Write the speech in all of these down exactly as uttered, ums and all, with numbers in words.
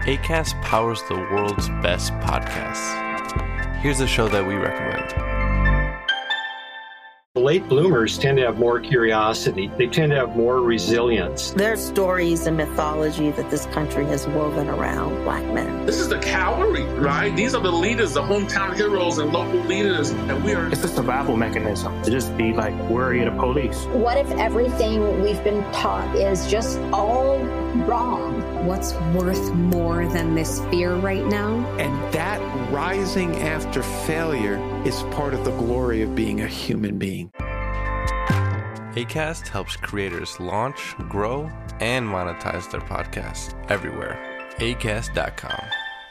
Acast powers the world's best podcasts. Here's a show that we recommend. Late bloomers tend to have more curiosity. They tend to have more resilience. There's stories and mythology that this country has woven around Black men. This is the cavalry, right? These are the leaders, the hometown heroes and local leaders. And we are... It's a survival mechanism to just be like worry of the police. What if everything we've been taught is just all wrong? What's worth more than this fear right now? And that rising after failure is part of the glory of being a human being. Acast helps creators launch, grow, and monetize their podcasts everywhere. Acast dot com.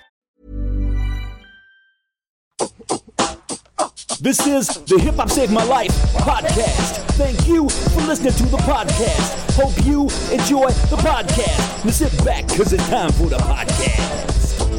This is the Hip Hop Saved My Life podcast. Thank you for listening to the podcast. Hope you enjoy the podcast. Now sit back, because it's time for the podcast.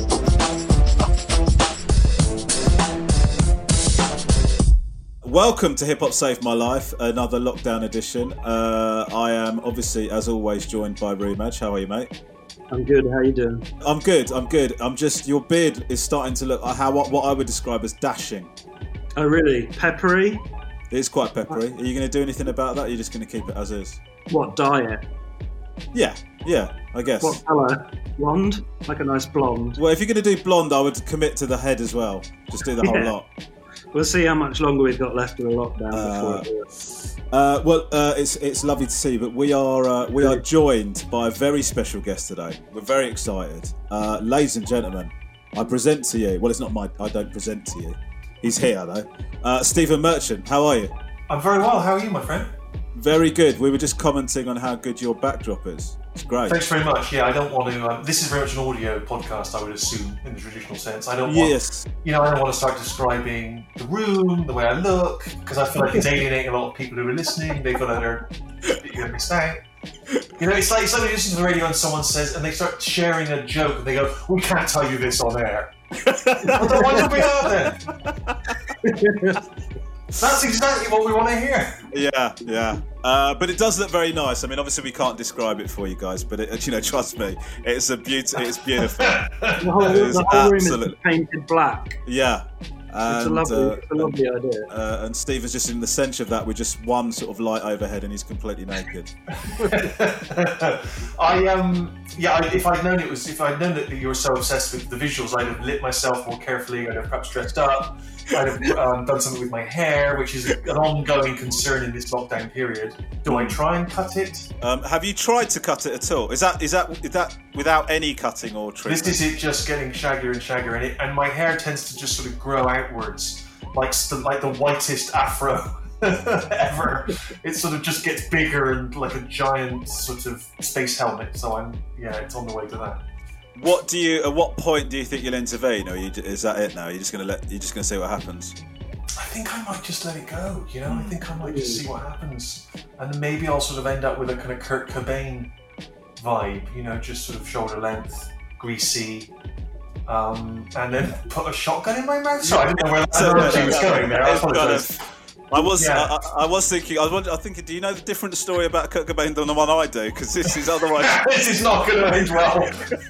Welcome to Hip Hop Saved My Life, another lockdown edition. Uh, I am obviously, as always, joined by Reemaj. How are you, mate? I'm good. How are you doing? I'm good. I'm good. I'm just, your beard is starting to look how what I would describe as dashing. Oh, really? Peppery? It's quite peppery. Are you going to do anything about that? Or are you just going to keep it as is? What, dye it? Yeah, yeah, I guess. What colour? Blonde? Like a nice blonde. Well, if you're going to do blonde, I would commit to the head as well. Just do the whole Yeah. lot. We'll see how much longer we've got left in the lockdown Uh, before I do it. Uh, well, uh, it's it's lovely to see you, but we are uh, we are joined by a very special guest today. We're very excited, uh, ladies and gentlemen. I present to you. Well, it's not my. I don't present to you. He's here though. Uh, Stephen Merchant, how are you? I'm very well. How are you, my friend? Very good. We were just commenting on how good your backdrop is. It's great. Thanks very much. Yeah, I don't want to. Um, this is very much an audio podcast, I would assume, in the traditional sense. I don't want. Yes. You know, I don't want to start describing the room, the way I look, because I feel like it's alienating a lot of people who are listening. They feel like they're you're gonna miss out. You know, it's like it's like you listen to the radio and someone says, and they start sharing a joke, and they go, "We can't tell you this on air." Well, then why don't we are then? That's exactly what we want to hear. Yeah, yeah. Uh, but it does look very nice. I mean, obviously we can't describe it for you guys, but it, you know, trust me, it's a beauty. It's beautiful. The whole, It is the whole room absolute- is painted black. Yeah. And, It's a lovely, uh, it's a lovely idea. Uh, and Steve is just in the centre of that with just one sort of light overhead, and he's completely naked. I um yeah. I, if I'd known it was, if I'd known that you were so obsessed with the visuals, I'd have lit myself more carefully. I'd have perhaps dressed up. I'd have um, done something with my hair, which is an ongoing concern in this lockdown period. Do I try and cut it? Um, have you tried to cut it at all? Is that is that is that without any cutting or treatment? This is it, just getting shaggier and shaggier, and it, and my hair tends to just sort of grow outwards, like st- like the whitest afro ever. It sort of just gets bigger and like a giant sort of space helmet. So I'm yeah, it's on the way to that. What do you? At what point do you think you'll intervene, or you, is that it now? You're just gonna let you're just gonna see what happens. I think I might just let it go. You know, I think I might just see what happens, and maybe I'll sort of end up with a kind of Kurt Cobain vibe. You know, just sort of shoulder length, greasy. Um, and then put a shotgun in my mouth. So I didn't know where that analogy was going there. I apologise. I was, Yeah. I, I was thinking, I was, wondering, I was thinking, do you know the different story about Kurt Cobain than the one I do? Because this is otherwise. This is not going to end well.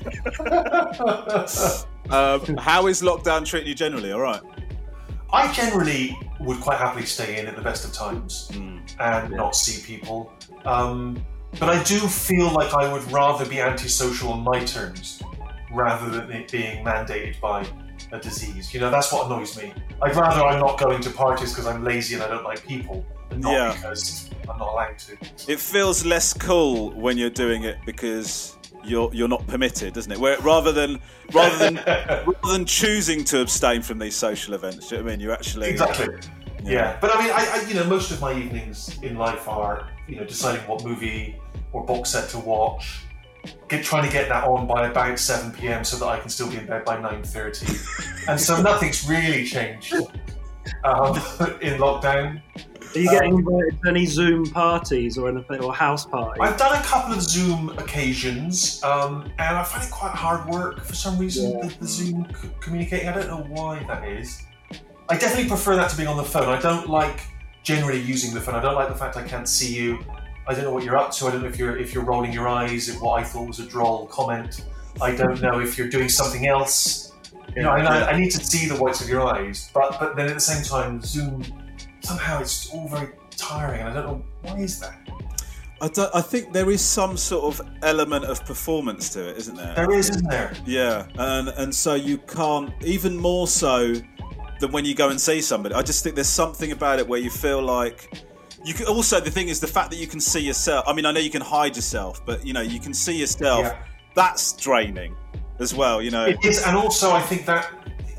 um, how is lockdown treating you generally? All right. I generally would quite happily stay in at the best of times mm. and yeah. not see people. Um, but I do feel like I would rather be antisocial on my terms rather than it being mandated by a disease. You know, that's what annoys me. I'd rather I'm not going to parties because I'm lazy and I don't like people, and not yeah. because I'm not allowed to. It feels less cool when you're doing it because you're you're not permitted, doesn't it? Where rather than rather than rather than choosing to abstain from these social events, do you know what I mean? You're actually exactly. Yeah. yeah. But I mean, I, I you know, most of my evenings in life are you know deciding what movie or box set to watch. Get, trying to get that on by about seven p.m. so that I can still be in bed by nine thirty. And so nothing's really changed um, in lockdown. Are you getting invited to any Zoom parties or anything, or house parties? I've done a couple of Zoom occasions, um, and I find it quite hard work for some reason, yeah. the, the Zoom c- communicating. I don't know why that is. I definitely prefer that to being on the phone. I don't like generally using the phone. I don't like the fact I can't see you. I don't know what you're up to. I don't know if you're if you're rolling your eyes at what I thought was a droll comment. I don't know if you're doing something else. You know, I, know, I need to see the whites of your eyes, but but then at the same time, Zoom, somehow it's all very tiring, and I don't know, why is that? I, don't, I think there is some sort of element of performance to it, isn't there? There is, isn't there? Yeah, and and so you can't, even more so than when you go and see somebody. I just think there's something about it where you feel like you can. Also, the thing is the fact that you can see yourself. I mean, I know you can hide yourself, but you know you can see yourself. Yeah. That's draining as well. You know, it is, and also I think that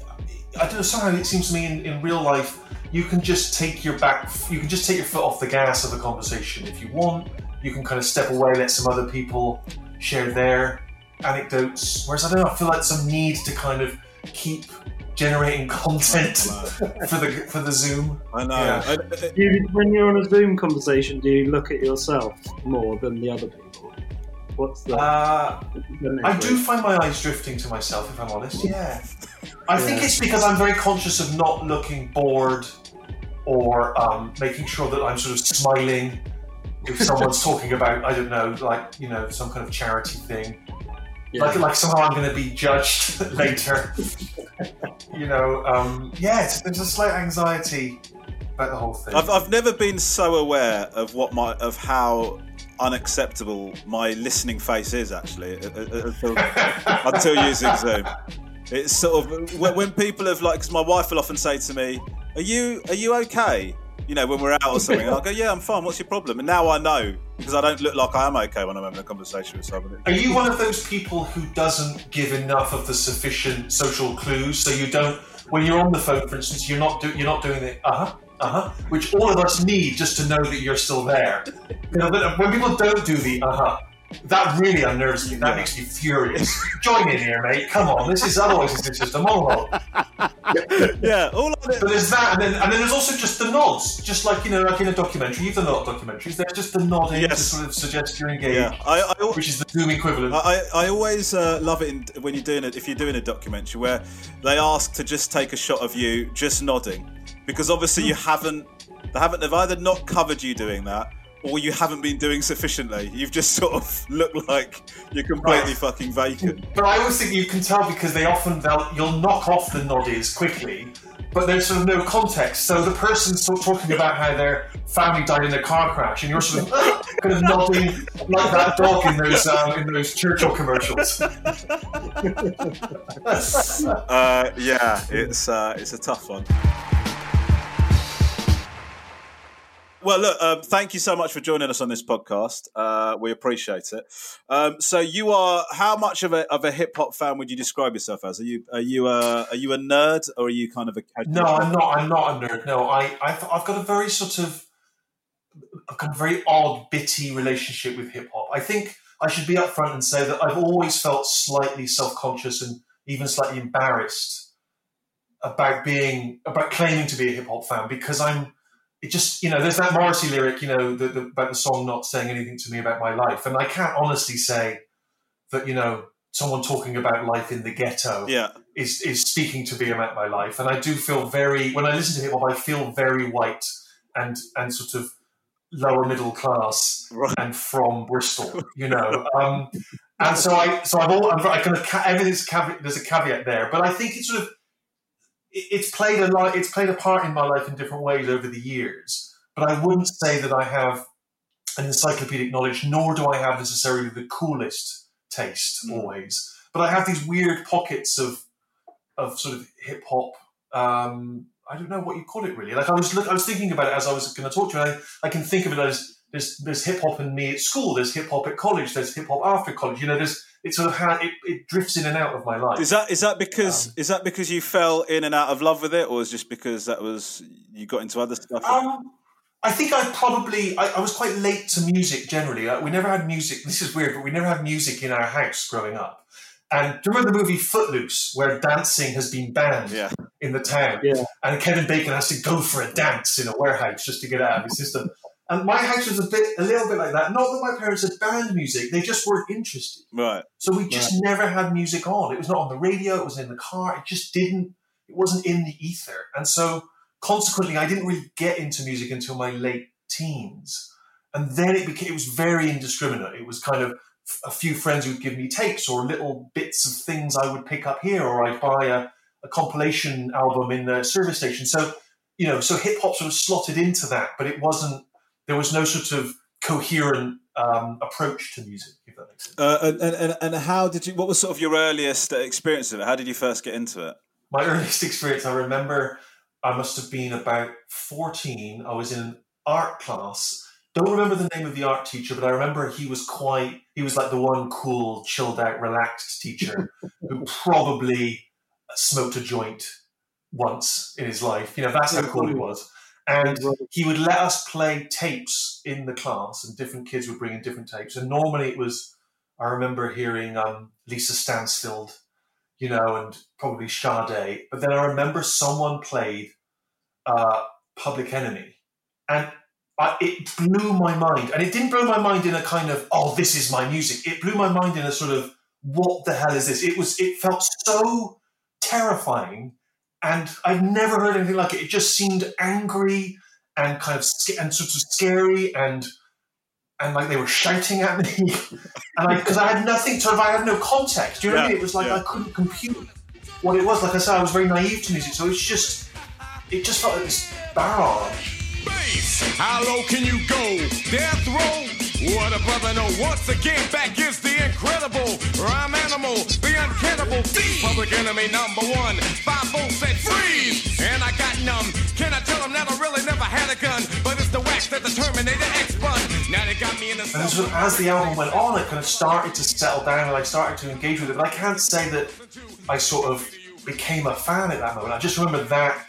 I don't know. Somehow it seems to me in, in real life you can just take your back. You can just take your foot off the gas of the conversation if you want. You can kind of step away, let some other people share their anecdotes. Whereas I don't know, I feel like some need to kind of keep generating content for the for the Zoom. I know. Yeah. I, I, do you, when you're on a Zoom conversation, do you look at yourself more than the other people? What's the? Uh, I do find my eyes drifting to myself, if I'm honest. Yeah. I yeah. think it's because I'm very conscious of not looking bored or um, making sure that I'm sort of smiling. If someone's talking about, I don't know, like, you know, some kind of charity thing, yeah. like like somehow I'm going to be judged later, you know, um, yeah, it's, there's a slight anxiety about the whole thing. I've I've never been so aware of what my of how unacceptable my listening face is actually until, until using Zoom. It's sort of when, when people have like, because my wife will often say to me, "Are you are you okay?" You know, when we're out or something, and I'll go, "Yeah, I'm fine. What's your problem?" And now I know, because I don't look like I am okay when I'm having a conversation with somebody. Are you one of those people who doesn't give enough of the sufficient social clues, so you don't, when you're on the phone, for instance, you're not do, you're not doing the uh huh uh huh, which all of us need just to know that you're still there. You know, but when people don't do the uh huh, that really unnerves me. That yeah. makes me furious. Join in here, mate. Come on. This is otherwise it's just a monologue. Yeah, all of it. But there's that, and then and then there's also just the nods, just like, you know, like in a documentary. You've done a lot of documentaries. There's just the nodding yes. to sort of suggest you're engaged, yeah. I, I, which is the Zoom equivalent. I, I always uh, love it in, when you're doing it. If you're doing a documentary where they ask to just take a shot of you just nodding, because obviously you haven't, they haven't, they've either not covered you doing that, or you haven't been doing sufficiently. You've just sort of looked like you're completely right. fucking vacant. But I always think you can tell because they often, they'll, you'll knock off the noddies quickly, but there's sort of no context. So the person's sort of talking about how their family died in a car crash, and you're sort of kind of nodding like that dog in those um, in those Churchill commercials. uh, yeah, it's uh, it's a tough one. Well, look, um, thank you so much for joining us on this podcast. Uh, we appreciate it. Um, so, you are how much of a of a hip hop fan would you describe yourself as? Are you are you a are you a nerd, or are you kind of a casual? No, I'm not. I'm not a nerd. No, I I've, I've got a very sort of a very odd, bitty relationship with hip hop. I think I should be upfront and say that I've always felt slightly self conscious and even slightly embarrassed about being about claiming to be a hip hop fan, because I'm. It just, you know, there's that Morrissey lyric, you know, the, the, about the song not saying anything to me about my life. And I can't honestly say that, you know, someone talking about life in the ghetto yeah. is, is speaking to me about my life. And I do feel very, when I listen to hip hop, I feel very white and, and sort of lower middle class right. and from Bristol, you know. Um, and so I, so I've all, I'm, I kind of, everything's caveat, there's a caveat there, but I think it's sort of, It's played a lot. It's played a part in my life in different ways over the years, but I wouldn't say that I have an encyclopedic knowledge, nor do I have necessarily the coolest taste mm. always. But I have these weird pockets of of sort of hip hop. Um, I don't know what you call it really. Like I was, look, I was thinking about it as I was going to talk to you. And I, I can think of it as there's there's hip hop in me at school. There's hip hop at college. There's hip hop after college. You know, there's. It sort of ha- it, it drifts in and out of my life. Is that is that because um, is that because you fell in and out of love with it, or is just because that was you got into other stuff? Um, I think I probably I, I was quite late to music generally. Like, we never had music. This is weird, but we never had music in our house growing up. And do you remember the movie Footloose, where dancing has been banned yeah. in the town? Yeah. And Kevin Bacon has to go for a dance in a warehouse just to get out of his system. And my house was a bit, a little bit like that. Not that my parents had banned music; they just weren't interested. Right. So we just right. never had music on. It was not on the radio. It was in the car. It just didn't. It wasn't in the ether. And so, consequently, I didn't really get into music until my late teens. And then it became. It was very indiscriminate. It was kind of a few friends who'd give me tapes or little bits of things I would pick up here, or I'd buy a, a compilation album in the service station. So, you know, so hip hop sort of slotted into that, but it wasn't, there was no sort of coherent um, approach to music, if that makes sense. Uh, and, and, and how did you, what was sort of your earliest experience of it? How did you first get into it? My earliest experience, I remember I must have been about fourteen. I was in an art class. Don't remember the name of the art teacher, but I remember he was quite, he was like the one cool, chilled out, relaxed teacher who probably smoked a joint once in his life. You know, that's how cool he was. And he would let us play tapes in the class, and different kids would bring in different tapes. And normally it was, I remember hearing um, Lisa Stansfield, you know, and probably Sade. But then I remember someone played uh, Public Enemy. And I, it blew my mind. And it didn't blow my mind in a kind of, oh, this is my music. It blew my mind in a sort of, what the hell is this? It was. It felt so terrifying. And I'd never heard anything like it. It just seemed angry and kind of and sort of scary, and and like they were shouting at me, and because I, I had nothing to, I had no context. Do you know yeah, what I mean? It was like yeah. I couldn't compute what it was. Like I said, I was very naive to music, so it's just it just felt like this barrage. Bass, how low can you go? Death row. What a brother, no. Once again, back is the incredible rhyme animal, the uncannibal thief. Public Enemy number one. Five volts said freeze, and I got numb. Can I tell them that I really never had a gun? But it's the wax that the Terminator X spun. Now they got me in the. And so as the album went on, it kind of started to settle down, and I started to engage with it. But I can't say that I sort of became a fan at that moment. I just remember that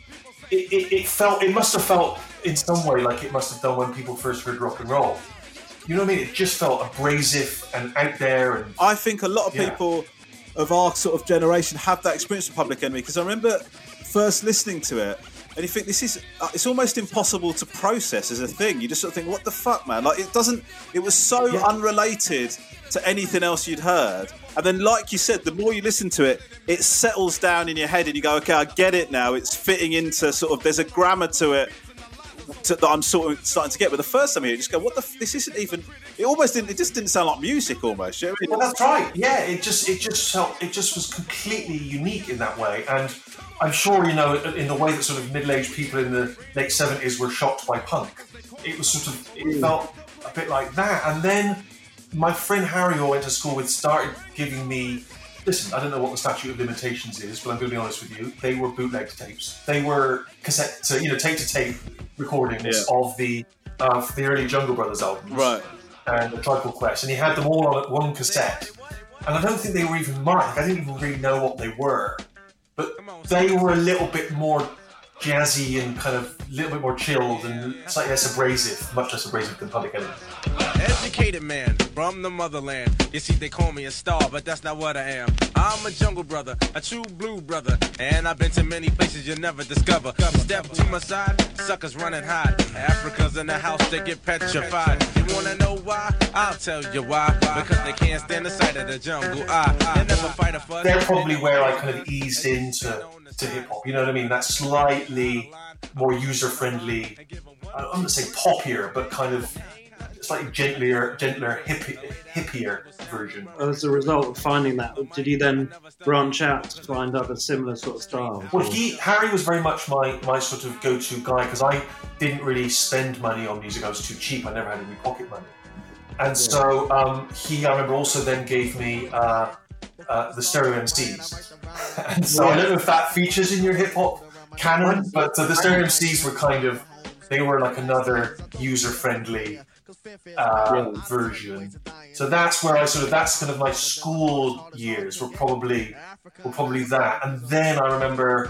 it, it, it felt, it must have felt in some way like it must have done when people first heard rock and roll. You know what I mean? It just felt abrasive and out there. And I think a lot of yeah. people of our sort of generation have that experience with Public Enemy, because I remember first listening to it, and you think this is, uh, it's almost impossible to process as a thing. You just sort of think, what the fuck, man? Like, it doesn't, it was so yeah. unrelated to anything else you'd heard. And then, like you said, the more you listen to it, it settles down in your head and you go, okay, I get it now. It's fitting into sort of, there's a grammar to it. To, that I'm sort of starting to get, but the first time you just go, what the f- this isn't even, it almost didn't, it just didn't sound like music almost. You know? Well, that's right. Yeah, it just it just felt, it just was completely unique in that way. And I'm sure, you know, in the way that sort of middle-aged people in the late seventies were shocked by punk, it was sort of, it felt a bit like that. And then my friend Harry, who I went to school with, started giving me, listen, I don't know what the statute of limitations is, but I'm going to be honest with you, they were bootleg tapes. They were cassette, to, you know, tape-to-tape recordings yeah. of the of the early Jungle Brothers albums, right? And the Tribe Called Quest, and he had them all on one cassette. And I don't think they were even marked. I didn't even really know what they were, but they were a little bit more jazzy and kind of a little bit more chilled and slightly less abrasive, much less abrasive than Public Enemy. Educated man from the motherland. You see, they call me a star, but that's not what I am. I'm a jungle brother, a true blue brother, and I've been to many places you'll never discover. Step to my side, suckers run and hide. Africans in the house, they get petrified. You wanna know why? I'll tell you why. Because they can't stand the sight of the jungle. I, they never fight a fuss. They're probably where I kind of eased into to hip hop. You know what I mean? That slightly more user friendly. I'm not gonna say poppier, but kind of slightly gentler, gentler, hippie, hippier version. As a result of finding that, did you then branch out to find other similar sort of styles? Well, he Harry was very much my my sort of go-to guy, because I didn't really spend money on music. I was too cheap. I never had any pocket money, and yeah. so um, he, I remember, also then gave me uh, uh, the Stereo M Cs, and so yeah. I don't know if that features in your hip hop canon, but uh, the Stereo M Cs were kind of, they were like another user-friendly uh, yeah. version. So that's where I sort of, that's kind of my school years were probably were probably that. And then I remember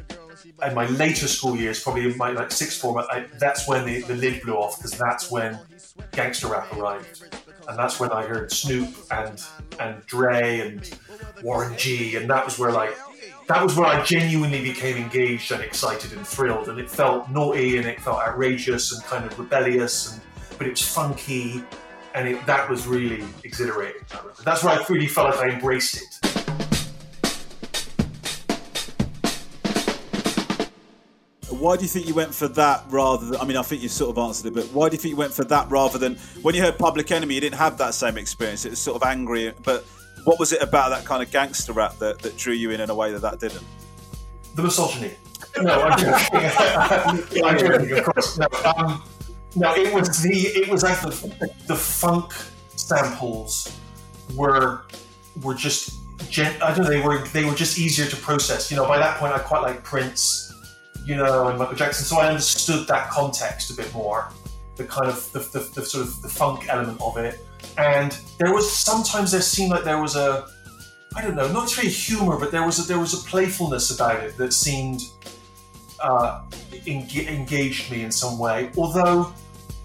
in my later school years, probably in my like sixth form, I, that's when the, the lid blew off, because that's when gangster rap arrived. And that's when I heard Snoop and and Dre and Warren G, and that was where like that was where I genuinely became engaged and excited and thrilled, and it felt naughty and it felt outrageous and kind of rebellious, and but it was funky, and it, that was really exhilarating. That's where I really felt like I embraced it. why do you think you went for that rather than? I mean, I think you sort of answered it, but why do you think you went for that rather than when you heard Public Enemy? You didn't have that same experience. It was sort of angry, but what was it about that kind of gangster rap that, that drew you in in a way that that didn't? The misogyny. No, I'm joking. I'm joking, of course. No, um, no, it was the it was like the the funk samples were were just gen, I don't know they were they were just easier to process. You know, by that point I quite like Prince, you know, and Michael Jackson, so I understood that context a bit more, the kind of the, the, the sort of the funk element of it. And there was sometimes there seemed like there was a I don't know, not necessarily humor, but there was a, there was a playfulness about it that seemed uh, eng- engaged me in some way. Although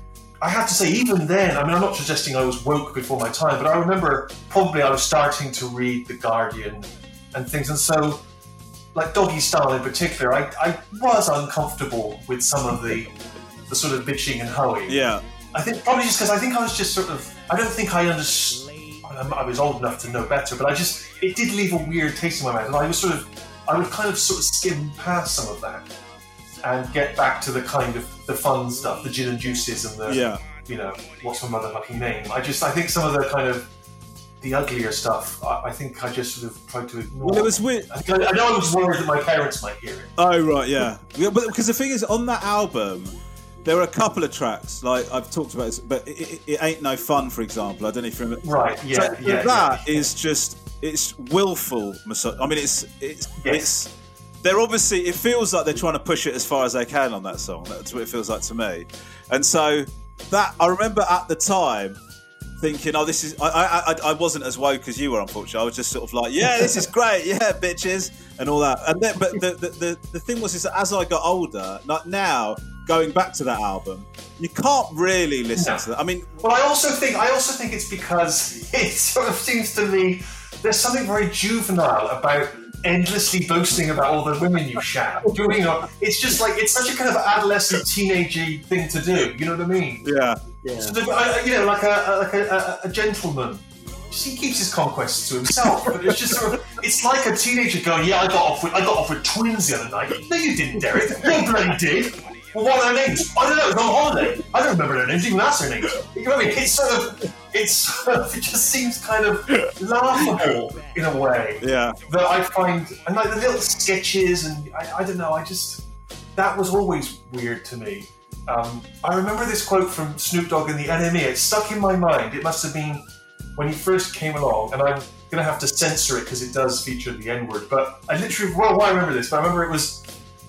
I have to say, even then, I mean, I'm not suggesting I was woke before my time, but I remember probably I was starting to read The Guardian and things, and so, like Doggy Style in particular, I, I was uncomfortable with some of the the sort of bitching and hoeing. Yeah. I think probably just because I think I was just sort of, I don't think I understood. I was old enough to know better, but I just, it did leave a weird taste in my mouth, and I was sort of, I would kind of sort of skim past some of that and get back to the kind of the fun stuff, the gin and juices and the, yeah. you know, what's my motherfucking name. I just, I think some of the kind of, the uglier stuff, I, I think I just sort of tried to ignore. Well, it was weird. I, think I, I know I was worried that my parents might hear it. Oh, right, yeah. yeah but because the thing is, on that album, there were a couple of tracks, like I've talked about this, but it, it, it Ain't No Fun, for example. I don't know if you remember. Right, yeah, so yeah. That yeah. is just, it's willful misogyny. I mean, it's, it's, yes. it's, they're obviously, it feels like they're trying to push it as far as they can on that song. That's what it feels like to me. And so, that, I remember at the time thinking, oh, this is, I, I, I wasn't as woke as you were, unfortunately. I was just sort of like, yeah, this is great, yeah, bitches, and all that. And then, but the, the, the, the thing was, is that as I got older, like now, going back to that album, you can't really listen no. to that. I mean, well, I also think I also think it's because it sort of seems to me there's something very juvenile about endlessly boasting about all the women you shag. You know, it's just like it's such a kind of adolescent, teenagey thing to do. You know what I mean? Yeah. Yeah. So the, uh, you know, like a like a, a, a gentleman. He keeps his conquests to himself, but it's just sort of, it's like a teenager going, yeah, I got off with I got off with twins the other night. No, you didn't, Derek. You bloody did. Well, what are their names? I don't know. It's on holiday. I don't remember their names. Even that's their names. You know what I mean? It's sort of, it's sort of, it just seems kind of laughable in a way. Yeah. That I find, and like the little sketches, and I, I don't know. I just, that was always weird to me. Um, I remember this quote from Snoop Dogg in the N M E. It stuck in my mind. It must have been when he first came along, and I'm going to have to censor it because it does feature the N-word. But I literally, well, why I remember this, but I remember it was,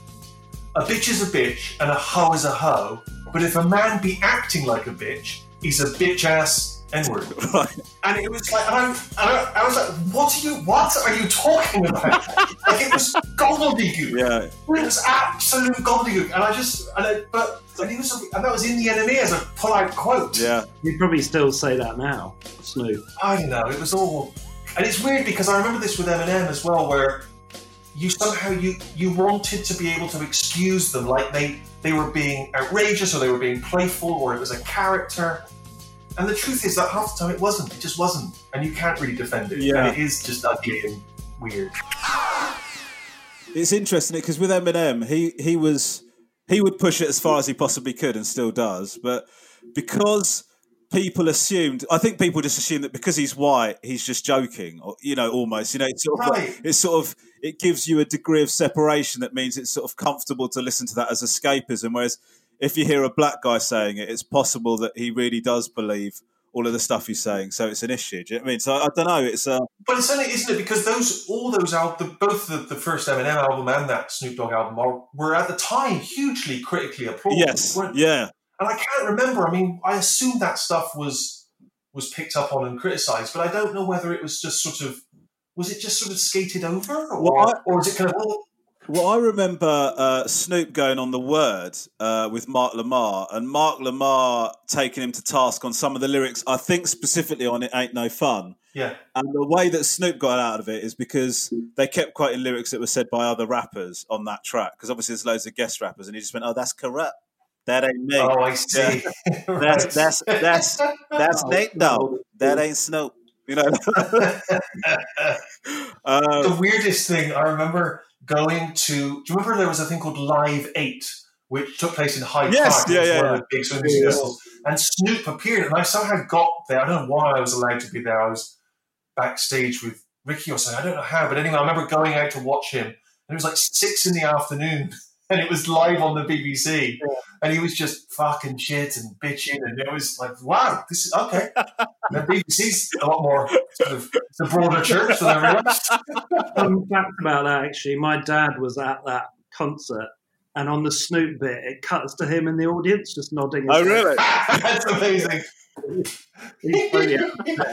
a bitch is a bitch and a hoe is a hoe, but if a man be acting like a bitch, he's a bitch-ass N-word. Right. And it was like, and I, and I, I was like, what are you, what are you talking about? Like, it was gobbledygook. Yeah. It was absolute gobbledygook. And I just, and I, but, and, he was, and that was in the N M E as a pull-out quote. Yeah. You'd probably still say that now, Snoop. I don't know, it was all, and it's weird because I remember this with Eminem as well, where you somehow, you, you wanted to be able to excuse them, like they, they were being outrageous, or they were being playful, or it was a character. And the truth is that half the time it wasn't. It just wasn't. And you can't really defend it. Yeah. And it is just ugly and weird. It's interesting because with Eminem, he, he was he would push it as far as he possibly could and still does. But because people assumed, I think people just assume that because he's white, he's just joking, or, you know, almost. You know, it's sort of right. like, it's sort of it gives you a degree of separation that means it's sort of comfortable to listen to that as escapism. Whereas if you hear a black guy saying it, it's possible that he really does believe all of the stuff he's saying. So it's an issue. Do you know what I mean? So I, I don't know. It's uh... But it's only, isn't it? Because those, all those albums, both the, the first Eminem album and that Snoop Dogg album are, were at the time hugely critically applauded. Yes. Yeah. And I can't remember. I mean, I assume that stuff was was picked up on and criticised, but I don't know whether it was just sort of, was it just sort of skated over, or, well, I, or is it kind of? Oh, well, I remember uh, Snoop going on The Word uh, with Mark Lamar, and Mark Lamar taking him to task on some of the lyrics, I think specifically on It Ain't No Fun. Yeah. And the way that Snoop got out of it is because they kept quoting lyrics that were said by other rappers on that track, because obviously there's loads of guest rappers, and he just went, oh, that's corrupt. That ain't me. Oh, I see. Yeah. Right. That's, that's, that's, that's Nate Dogg. That ain't Snoop. You know? um, the weirdest thing, I remember going to. Do you remember there was a thing called Live Eight, which took place in Hyde Yes, Park? yeah, It was yeah, one yeah. of the big swimming festivals. And Snoop appeared, and I somehow got there. I don't know why I was allowed to be there. I was backstage with Ricky or something. I don't know how, but anyway, I remember going out to watch him, and it was like six in the afternoon, and it was live on the B B C, yeah. And he was just fucking shit and bitching, and it was like, wow, this is okay. The B B C's a lot more sort of it's a broader church than I realised. Fun fact about that, actually, my dad was at that concert, and on the Snoop bit, it cuts to him in the audience just nodding. His Oh, really? That's amazing. He's brilliant.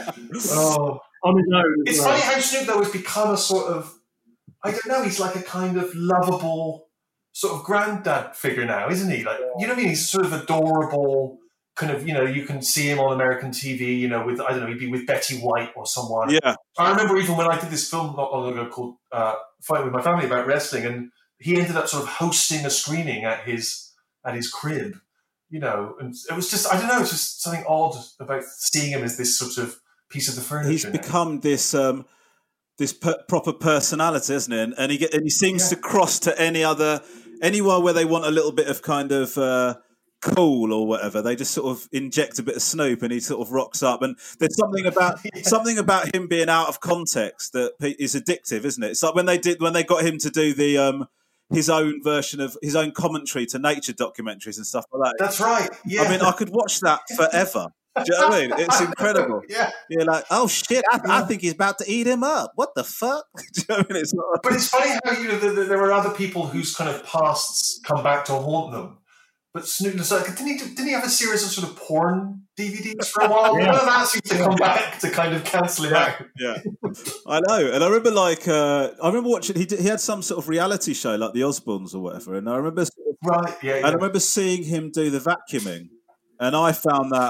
Oh. On his own. It's well. funny how Snoop though has become a sort of, I don't know, he's like a kind of lovable sort of granddad figure now, isn't he? Like, you know what I mean? He's sort of adorable, kind of, you know, you can see him on American T V, you know, with, I don't know, he'd be with Betty White or someone. Yeah. I remember even when I did this film not long ago called uh, Fighting With My Family about wrestling, and he ended up sort of hosting a screening at his at his crib, you know, and it was just, I don't know, it's just something odd about seeing him as this sort of piece of the furniture. He's now. become this um, this per- proper personality, isn't he? And, and he get, and he seems Yeah. to cross to any other anywhere where they want a little bit of kind of uh, cool or whatever. They just sort of inject a bit of Snoop, and he sort of rocks up. And there's something about yeah. something about him being out of context that is addictive, isn't it? It's like when they did when they got him to do the. Um, his own version of his own commentary to nature documentaries and stuff like that. That's right. Yeah. I mean, I could watch that forever. Do you know what I mean? It's incredible. Yeah. You're like, oh shit, I, I think he's about to eat him up. What the fuck? Do you know what I mean? It's not... But it's funny how you know the, the, there are other people whose kind of pasts come back to haunt them. But Snoop, so didn't he? Didn't he have a series of sort of porn D V Ds for a while? Yeah. None of that seems to come back to kind of cancel it out. Yeah, I know. And I remember, like, uh, I remember watching. He did, he had some sort of reality show, like the Osbournes or whatever. And I remember, right? Yeah. And yeah. I remember seeing him do the vacuuming, and I found that.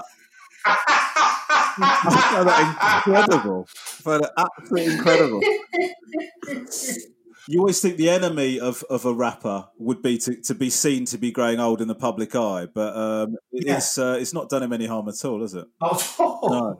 I found that incredible. I found it absolutely incredible. You always think the enemy of, of a rapper would be to, to be seen to be growing old in the public eye, but um, Yeah. it's uh, it's not done him any harm at all, is it? Oh, No.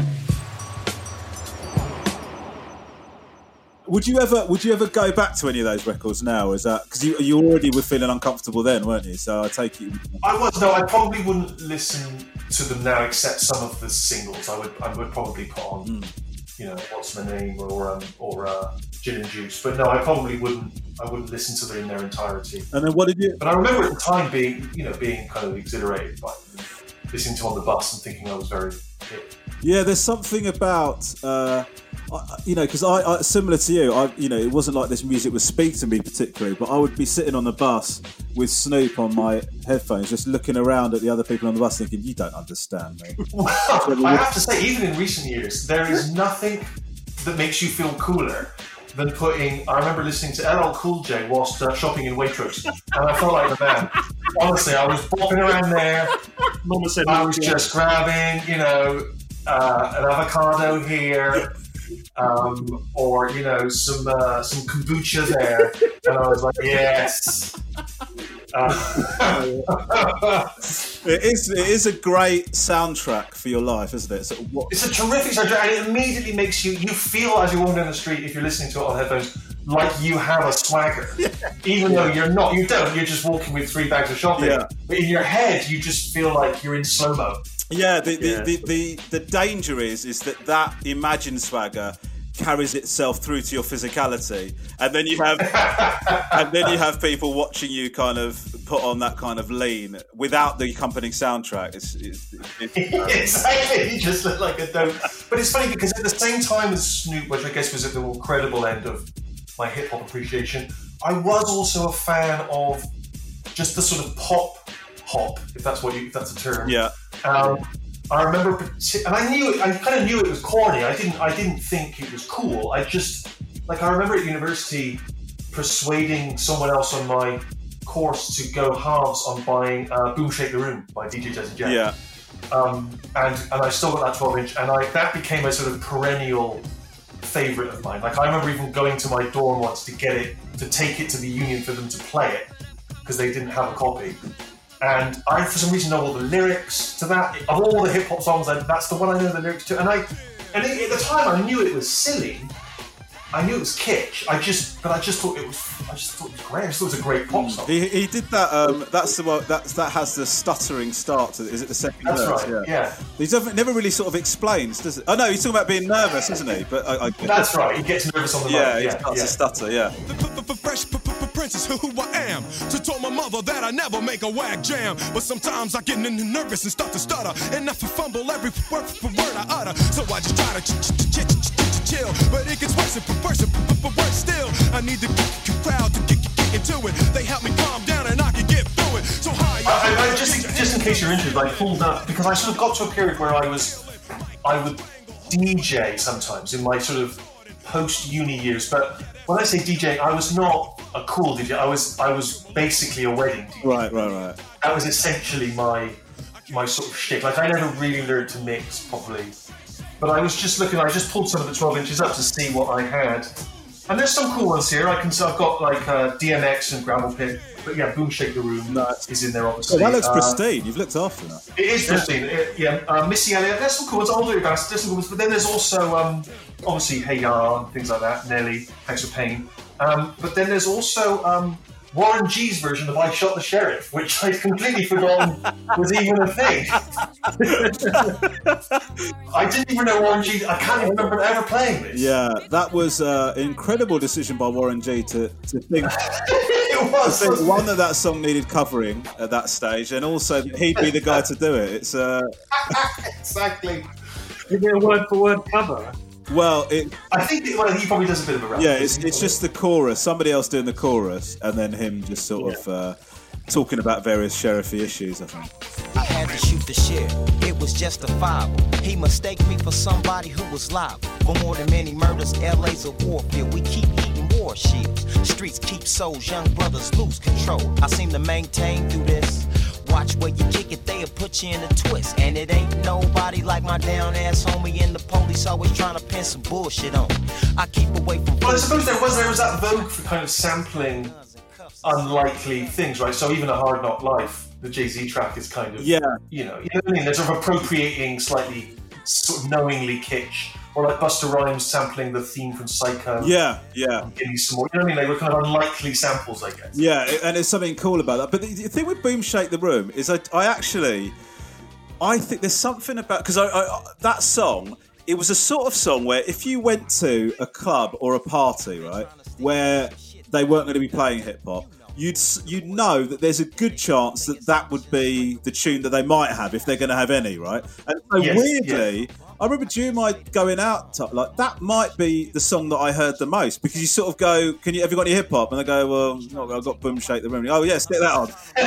Would you ever would you ever go back to any of those records now? Is that because you you already were feeling uncomfortable then, weren't you? So I take it. I was no, I probably wouldn't listen to them now, except some of the singles. I would I would probably put on, Mm. you know, What's My Name or um, or uh, Gin and Juice. But no, I probably wouldn't. I wouldn't listen to them in their entirety. And then what did you? But I remember at the time being, you know, being kind of exhilarated by them, listening to on the bus and thinking I was very hip. Yeah, there's something about, uh, I- you know, because I, I, similar to you, I, you know, it wasn't like this music would speak to me particularly, but I would be sitting on the bus with Snoop on my headphones, just looking around at the other people on the bus thinking, you don't understand me. Well, I have to say, even in recent years, there is nothing that makes you feel cooler than putting, I remember listening to L L Cool J whilst uh, shopping in Waitrose, and I felt like a man. Honestly, I was bopping around there, Mama said I was just grabbing, you know, uh, an avocado here, um, or, you know, some uh, some kombucha there, and I was like, yes. Uh, It is, it is a great soundtrack for your life, isn't it? Sort of what, It's a terrific soundtrack, and it immediately makes you, you feel as you're walking down the street, if you're listening to it on headphones, like you have a swagger. Yeah. Even though you're not, you don't, you're just walking with three bags of shopping. Yeah. But in your head, you just feel like you're in slow-mo. yeah, the, the, Yeah. The, the, the danger is is that that imagined swagger carries itself through to your physicality, and then you have and then you have people watching you kind of put on that kind of lean without the accompanying soundtrack. It's, it's, it's, Exactly, you just look like a dope. But it's funny because at the same time as Snoop, which I guess was at the more credible end of my hip hop appreciation, I was also a fan of just the sort of pop hop, if that's what you, if that's a term. yeah. Um, I remember, partic- and I knew, it, I kind of knew it was corny. I didn't, I didn't think it was cool. I just, like, I remember at university persuading someone else on my course to go halves on buying uh, "Boom Shake the Room" by D J Jazzy Jeff. Yeah. Um, and and I still got that twelve inch, and I that became a sort of perennial favorite of mine. Like, I remember even going to my dorm once to get it, to take it to the union for them to play it because they didn't have a copy. And I, for some reason, know all the lyrics to that. Of all the hip hop songs, I, that's the one I know the lyrics to. And I, and at the time, I knew it was silly, I knew it was kitsch. I just, but I just thought it was. I just thought it was great. I just thought it was a great pop song. He, he did that. Um, that's the one. That's that has the stuttering start. To, is it the second That's verse? right. Yeah. yeah. He's never, never really sort of explains, does it? Oh no, he's talking about being nervous, isn't he? But I, I, That's right. He gets nervous on the yeah, mic. he Yeah, starts yeah. to stutter. Yeah. Fresh princess, who I am. To told my mother that I never make a whack jam. But sometimes I get nervous and start to stutter. And I fumble every word for word I utter. So I just try to chill. But it gets worse and worse and worse still. I need the crowd to get into it. They help me calm down and I can get through it. So high. I, I, I just, just in case you're interested, I pulled up because I sort of got to a period where I was, I would D J sometimes in my sort of post-uni years. But when I say D J, I was not a cool D J. I was, I was basically a wedding D J. Right, right, right. That was essentially my, my sort of shtick. Like I never really learned to mix properly. But I was just looking. I just pulled some of the twelve inches up to see what I had. And there's some cool ones here. I can. So I've got like uh, D M X and Gravel Pit. But yeah, Boom Shake the Room nice. Is in there obviously. Oh, that looks uh, pristine. You've looked after that. It is pristine. It, yeah, uh, Missy Elliott. There's some cool ones. Older guys. There's some cool ones. But then there's also um, obviously Hey Ya and things like that. Nelly, Thanks for Pain. Um, but then there's also um, Warren G's version of I Shot the Sheriff, which I'd completely forgotten was even a thing. I didn't even know Warren G. I can't even remember ever playing this. Yeah, that was an incredible decision by Warren G to, to think, it was, to think one, that that song needed covering at that stage, and also that he'd be the guy to do it. It's uh... Exactly. Is it a word for word cover? Well, it, I think it, well, he probably does a bit of a rap. Yeah, it's, it's just the chorus, somebody else doing the chorus, and then him just sort yeah. of uh, talking about various sheriffy issues, I think. I had to shoot the shit, it was justifiable. He mistaked me for somebody who was liable. For more than many murders, L A's a warfield. We keep eating war shields. Streets keep souls, young brothers lose control. I seem to maintain through this. Watch where you kick it, they'll put you in a twist. And it ain't nobody like my down ass homie, and the police always trying to pin some bullshit on. I keep away from. Well, I suppose there was there was that vogue for kind of sampling unlikely things, right? So even A Hard Knock Life, the Jay-Z track is kind of, yeah, you know, you know what I mean? They're sort of appropriating slightly, sort of knowingly kitsch. Or like Busta Rhymes sampling the theme from Psycho. Yeah, yeah. Give me some more. You know what I mean? They were kind of unlikely samples, I guess. Yeah, and there's something cool about that. But the, the thing with Boom Shake the Room is I, I actually, I think there's something about, because I, I, that song, it was a sort of song where if you went to a club or a party, right, where they weren't going to be playing hip hop, you'd you'd know that there's a good chance that that would be the tune that they might have if they're going to have any, right? And so yes, weirdly, yes. I remember Jumai going out to, like that might be the song that I heard the most, because you sort of go, "Can you have you got any hip hop?" And they go, "Well, no, I've got Boom Shake the Room." Oh yeah, stick that on.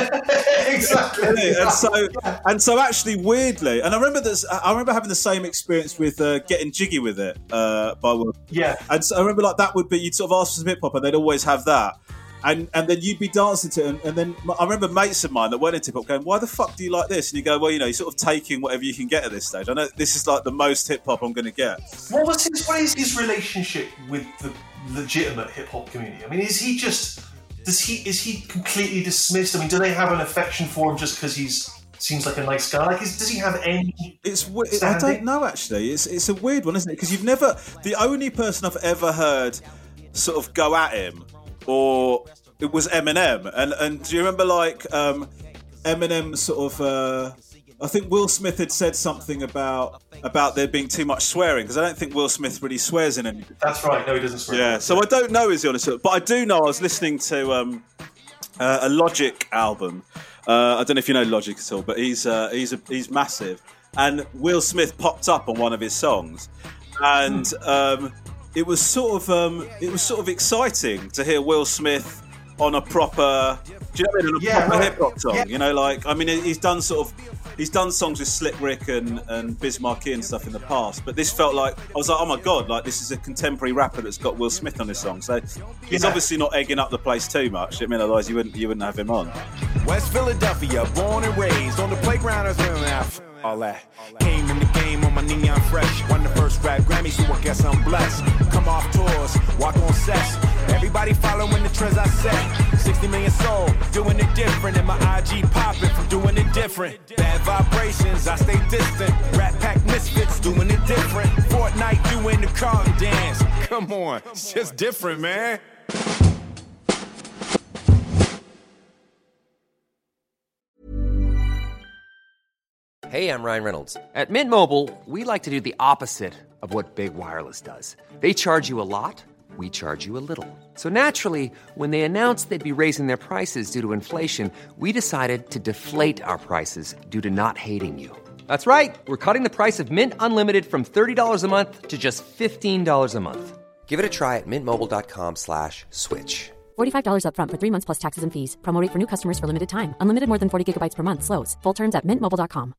Exactly. And so and so actually weirdly, and I remember this. I remember having the same experience with uh, Getting Jiggy with It uh, by Will. Yeah. And so I remember like that would be, you'd sort of ask for some hip hop and they'd always have that. And and then you'd be dancing to it, and, and then I remember mates of mine that went into hip hop going, "Why the fuck do you like this?" And you go, "Well, you know, you're sort of taking whatever you can get at this stage. I know this is like the most hip hop I'm going to get." What was his? What is his relationship with the legitimate hip hop community? I mean, is he just? Does he? Is he completely dismissed? I mean, do they have an affection for him just because he's seems like a nice guy? Like, is, does he have any? It's. I don't know actually. It's it's a weird one, isn't it? Because you've never. The only person I've ever heard sort of go at him, or it was Eminem, and and do you remember like um, Eminem sort of? Uh, I think Will Smith had said something about about there being too much swearing, because I don't think Will Smith really swears in it. That's right. No, he doesn't swear. Yeah, so I don't know is the honest, but I do know I was listening to um, uh, a Logic album. Uh, I don't know if you know Logic at all, but he's uh, he's a, he's massive, and Will Smith popped up on one of his songs, and hmm. um, it was sort of um, it was sort of exciting to hear Will Smith on a proper, do you know what I mean, on a yeah, proper right. hip hop song. Yeah. You know, like I mean, he's done sort of. He's done songs with Slick Rick and, and Biz Markie and stuff in the past, but this felt like, I was like, oh my God, like this is a contemporary rapper that's got Will Smith on his song. So he's yeah. obviously not egging up the place too much. I mean, otherwise you wouldn't you wouldn't have him on. West Philadelphia, born and raised on the playground of all that. Came in the game on my neon fresh. Won the first rap Grammy, so I guess I'm blessed. Come off tours, walk on sets. Everybody following the trends I set. sixty million sold, doing it different. And my I G popping from doing it different. Bad vibrations, I stay distant. Rat Pack misfits, doing it different. Fortnite doing the Carlton dance. Come on, it's just different, man. Hey, I'm Ryan Reynolds. At Mint Mobile, we like to do the opposite of what Big Wireless does. They charge you a lot, we charge you a little. So naturally, when they announced they'd be raising their prices due to inflation, we decided to deflate our prices due to not hating you. That's right. We're cutting the price of Mint Unlimited from thirty dollars a month to just fifteen dollars a month. Give it a try at mintmobile.com slash switch. forty-five dollars up front for three months plus taxes and fees. Promo rate for new customers for limited time. Unlimited more than forty gigabytes per month. Slows full terms at mint mobile dot com.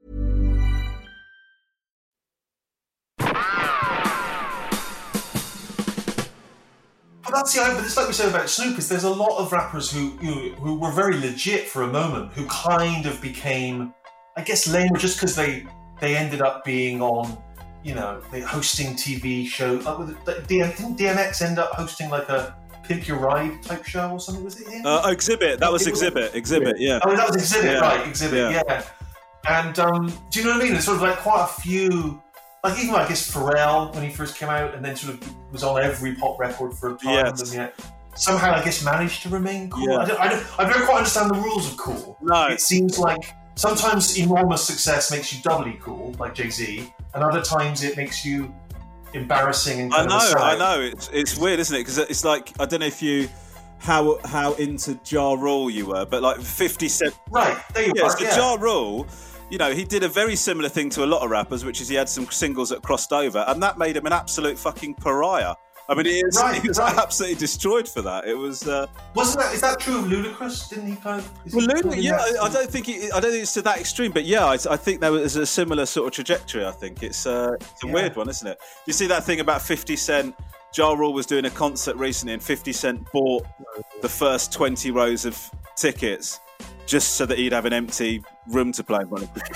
But that's the but it's like we said about Snoop, is there's a lot of rappers who, you know, who were very legit for a moment, who kind of became, I guess, lame just because they they ended up being on, you know, they hosting T V shows. Like, didn't D M X end up hosting like a Pimp Your Ride type show or something? Was it him? Uh, Exhibit. That was Exhibit. Exhibit. Yeah. Oh, that was Exhibit. Yeah. Right. Exhibit. Yeah. yeah. And um, do you know what I mean? There's sort of like quite a few. Like even I guess Pharrell when he first came out, and then sort of was on every pop record for a time, Yes. and yet somehow I guess managed to remain cool. Yeah. I, don't, I, don't, I don't quite understand the rules of cool. No. It seems like sometimes enormous success makes you doubly cool, like Jay-Z, and other times it makes you embarrassing and I kind know, of a I side. know. It's it's weird, isn't it? Because it's like I don't know if you how how into Ja Rule you were, but like fifty Cent. Right there you yeah, are. So yeah. Ja Rule, you know, he did a very similar thing to a lot of rappers, which is he had some singles that crossed over, and that made him an absolute fucking pariah. I mean, he, is, Right, he was right. absolutely destroyed for that. It was. Uh, Wasn't that? Is that true of Ludacris? Didn't he kind of? is he well, doing Luda, yeah, that? I, I don't think it, I don't think it's to that extreme, but yeah, I, I think there was a similar sort of trajectory. I think it's, uh, it's a Yeah. weird one, isn't it? You see that thing about fifty Cent? Ja Rule was doing a concert recently, and fifty Cent bought the first twenty rows of tickets just so that he'd have an empty room to play in front of.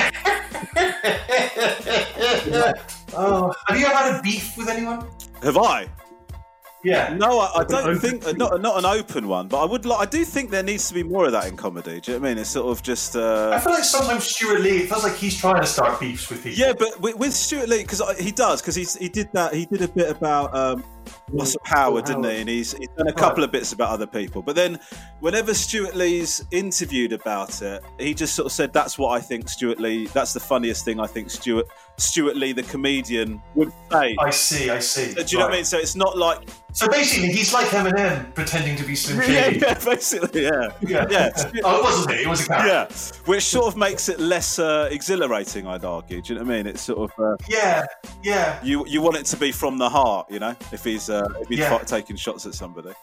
Oh, have you ever had a beef with anyone? Have I? Yeah. No, I, I Like an don't open think uh, not not an open one, but I would. Like, I do think there needs to be more of that in comedy. Do you know what I mean? It's sort of just. Uh... I feel like sometimes Stuart Lee, it feels like he's trying to start beefs with people. Yeah, but with, with Stuart Lee, because he does, because he did that. He did a bit about um, Russell Howard, didn't he? And he's, he's done a couple of bits about other people. But then, whenever Stuart Lee's interviewed about it, he just sort of said, "That's what I think Stuart Lee. That's the funniest thing I think Stuart Stuart Lee, the comedian, would say." I see, I see. So, do you know what I mean? So it's not like. So basically, he's like Eminem pretending to be Slim Yeah, Shady. yeah, basically, yeah. Yeah. yeah. Oh, it wasn't me. It was a character. Yeah, which sort of makes it less uh, exhilarating, I'd argue. Do you know what I mean? It's sort of uh, Yeah, yeah. you you want it to be from the heart, you know. If he's uh, if he's Yeah. fi- taking shots at somebody.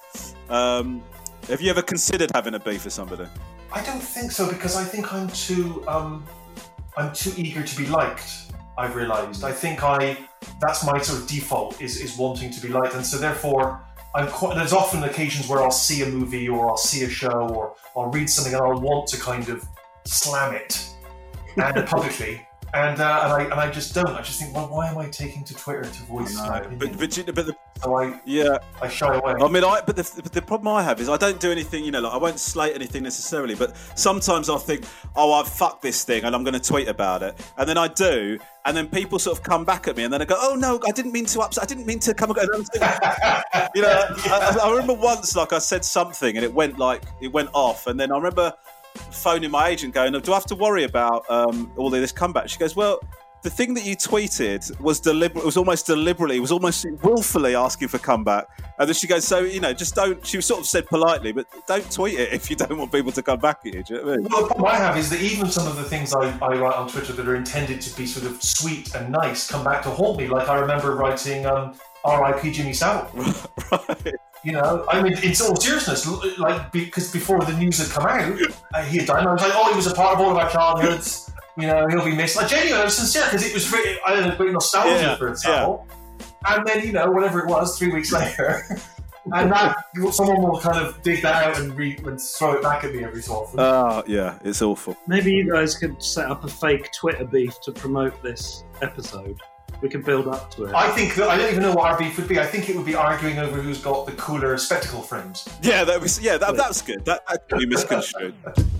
Um, have you ever considered having a beef with somebody? I don't think so because I think I'm too um, I'm too eager to be liked. I've realised. I think I that's my sort of default is is wanting to be liked, and so therefore I'm quite. There's often occasions where I'll see a movie or I'll see a show or I'll read something and I'll want to kind of slam it and publicly. And, uh, and I and I just don't. I just think, well, why am I taking to Twitter to voice my opinion? But but, you- but the, so I yeah, I shy away. I mean, I but the, but the problem I have is I don't do anything. You know, like I won't slate anything necessarily. But sometimes I'll think, oh, I've fucked this thing, and I'm going to tweet about it, and then I do, and then people sort of come back at me, and then I go, oh no, I didn't mean to upset. I didn't mean to come. And I'm thinking, you know, I, I remember once, like I said something, and it went like it went off, and then I remember phoning my agent, going, do I have to worry about um, all of this comeback? She goes, well. The thing that you tweeted was deliberate. It was almost deliberately. It was almost willfully asking for comeback. And then she goes, "So you know, just don't." She sort of said politely, but don't tweet it if you don't want people to come back at you. Do you know what I mean? Well, the problem I have is that even some of the things I, I write on Twitter that are intended to be sort of sweet and nice come back to haunt me. Like I remember writing um, R I P Jimmy Savile. Right. You know, I mean, in all seriousness, like because before the news had come out, uh, he had died. And I was like, "Oh, he was a part of all of our childhoods." You know, he'll be missed. Like, genuinely, I was sincere because it was really, I had a great nostalgia Yeah, for Savile. Yeah. And then, you know, whatever it was, three weeks later, and that someone will kind of dig that out and, re- and throw it back at me every so often. Oh, yeah, it's awful. Maybe you guys could set up a fake Twitter beef to promote this episode. We can build up to it. I think that, I don't even know what our beef would be. I think it would be arguing over who's got the cooler spectacle frames. Yeah, that was yeah, that, that's good. That, that could be misconstrued.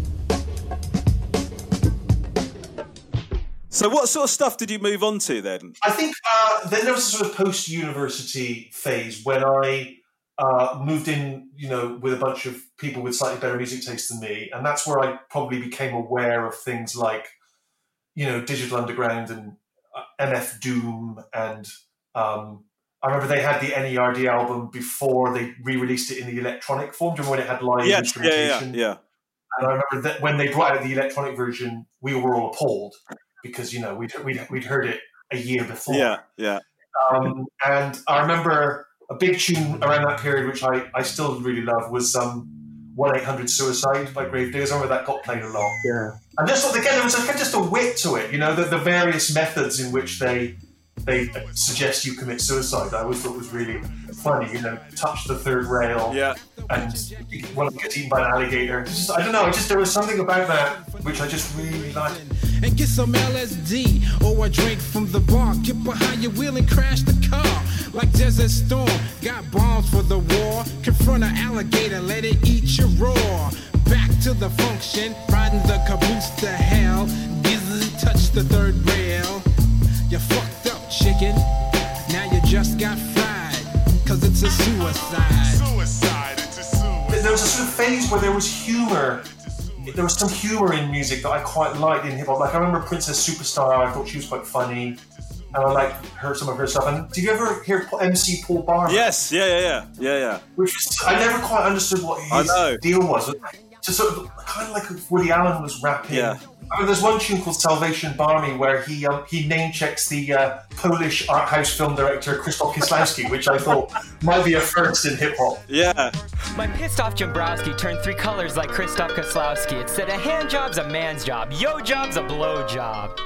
So what sort of stuff did you move on to then? I think uh, then there was a sort of post-university phase when I uh, moved in, you know, with a bunch of people with slightly better music taste than me, and that's where I probably became aware of things like, you know, Digital Underground and uh, M F Doom, and um, I remember they had the N E R D album before they re-released it in the electronic form. Do you remember when it had live yes, instrumentation? Yeah, yeah, yeah. And I remember that when they brought out the electronic version, we were all appalled. Because, you know, we'd, we'd, we'd heard it a year before. Yeah, yeah. Um, and I remember a big tune around that period, which I, I still really love, was um, one eight hundred Suicide by Gravediggers. I remember that got played a lot. Yeah. And just again, there was like just a wit to it, you know, the, the various methods in which they they suggest you commit suicide. I always thought was really funny, you know, touch the third rail. Yeah. And one of them gets eaten by an alligator. It's just, I don't know, it just there was something about that which I just really liked. And get some L S D or a drink from the bar. Get behind your wheel and crash the car. Like Desert Storm, got bombs for the war. Confront an alligator, let it eat your roar. Back to the function, riding the caboose to hell. Dizzy, touch the third rail. You fucked up, chicken. Now you just got fried. Cause it's a suicide. Suicide, it's a suicide. There was a sort of phase where there was humor. There was some humor in music that I quite liked in hip hop. Like I remember Princess Superstar. I thought she was quite funny, and I liked her some of her stuff. And did you ever hear M C Paul Barber? Yes, yeah, yeah, yeah, yeah, yeah. Which was, I never quite understood what his I know. deal was. Just sort of kind of like if Woody Allen was rapping. Yeah. I mean, there's one tune called Salvation Barmy where he um, he name checks the uh, Polish art house film director Krzysztof Kieslowski, which I thought might be a first in hip hop. Yeah. My pissed off Jimbrowski turned three colors like Krzysztof Kieslowski. It said a hand job's a man's job, yo job's a blow job.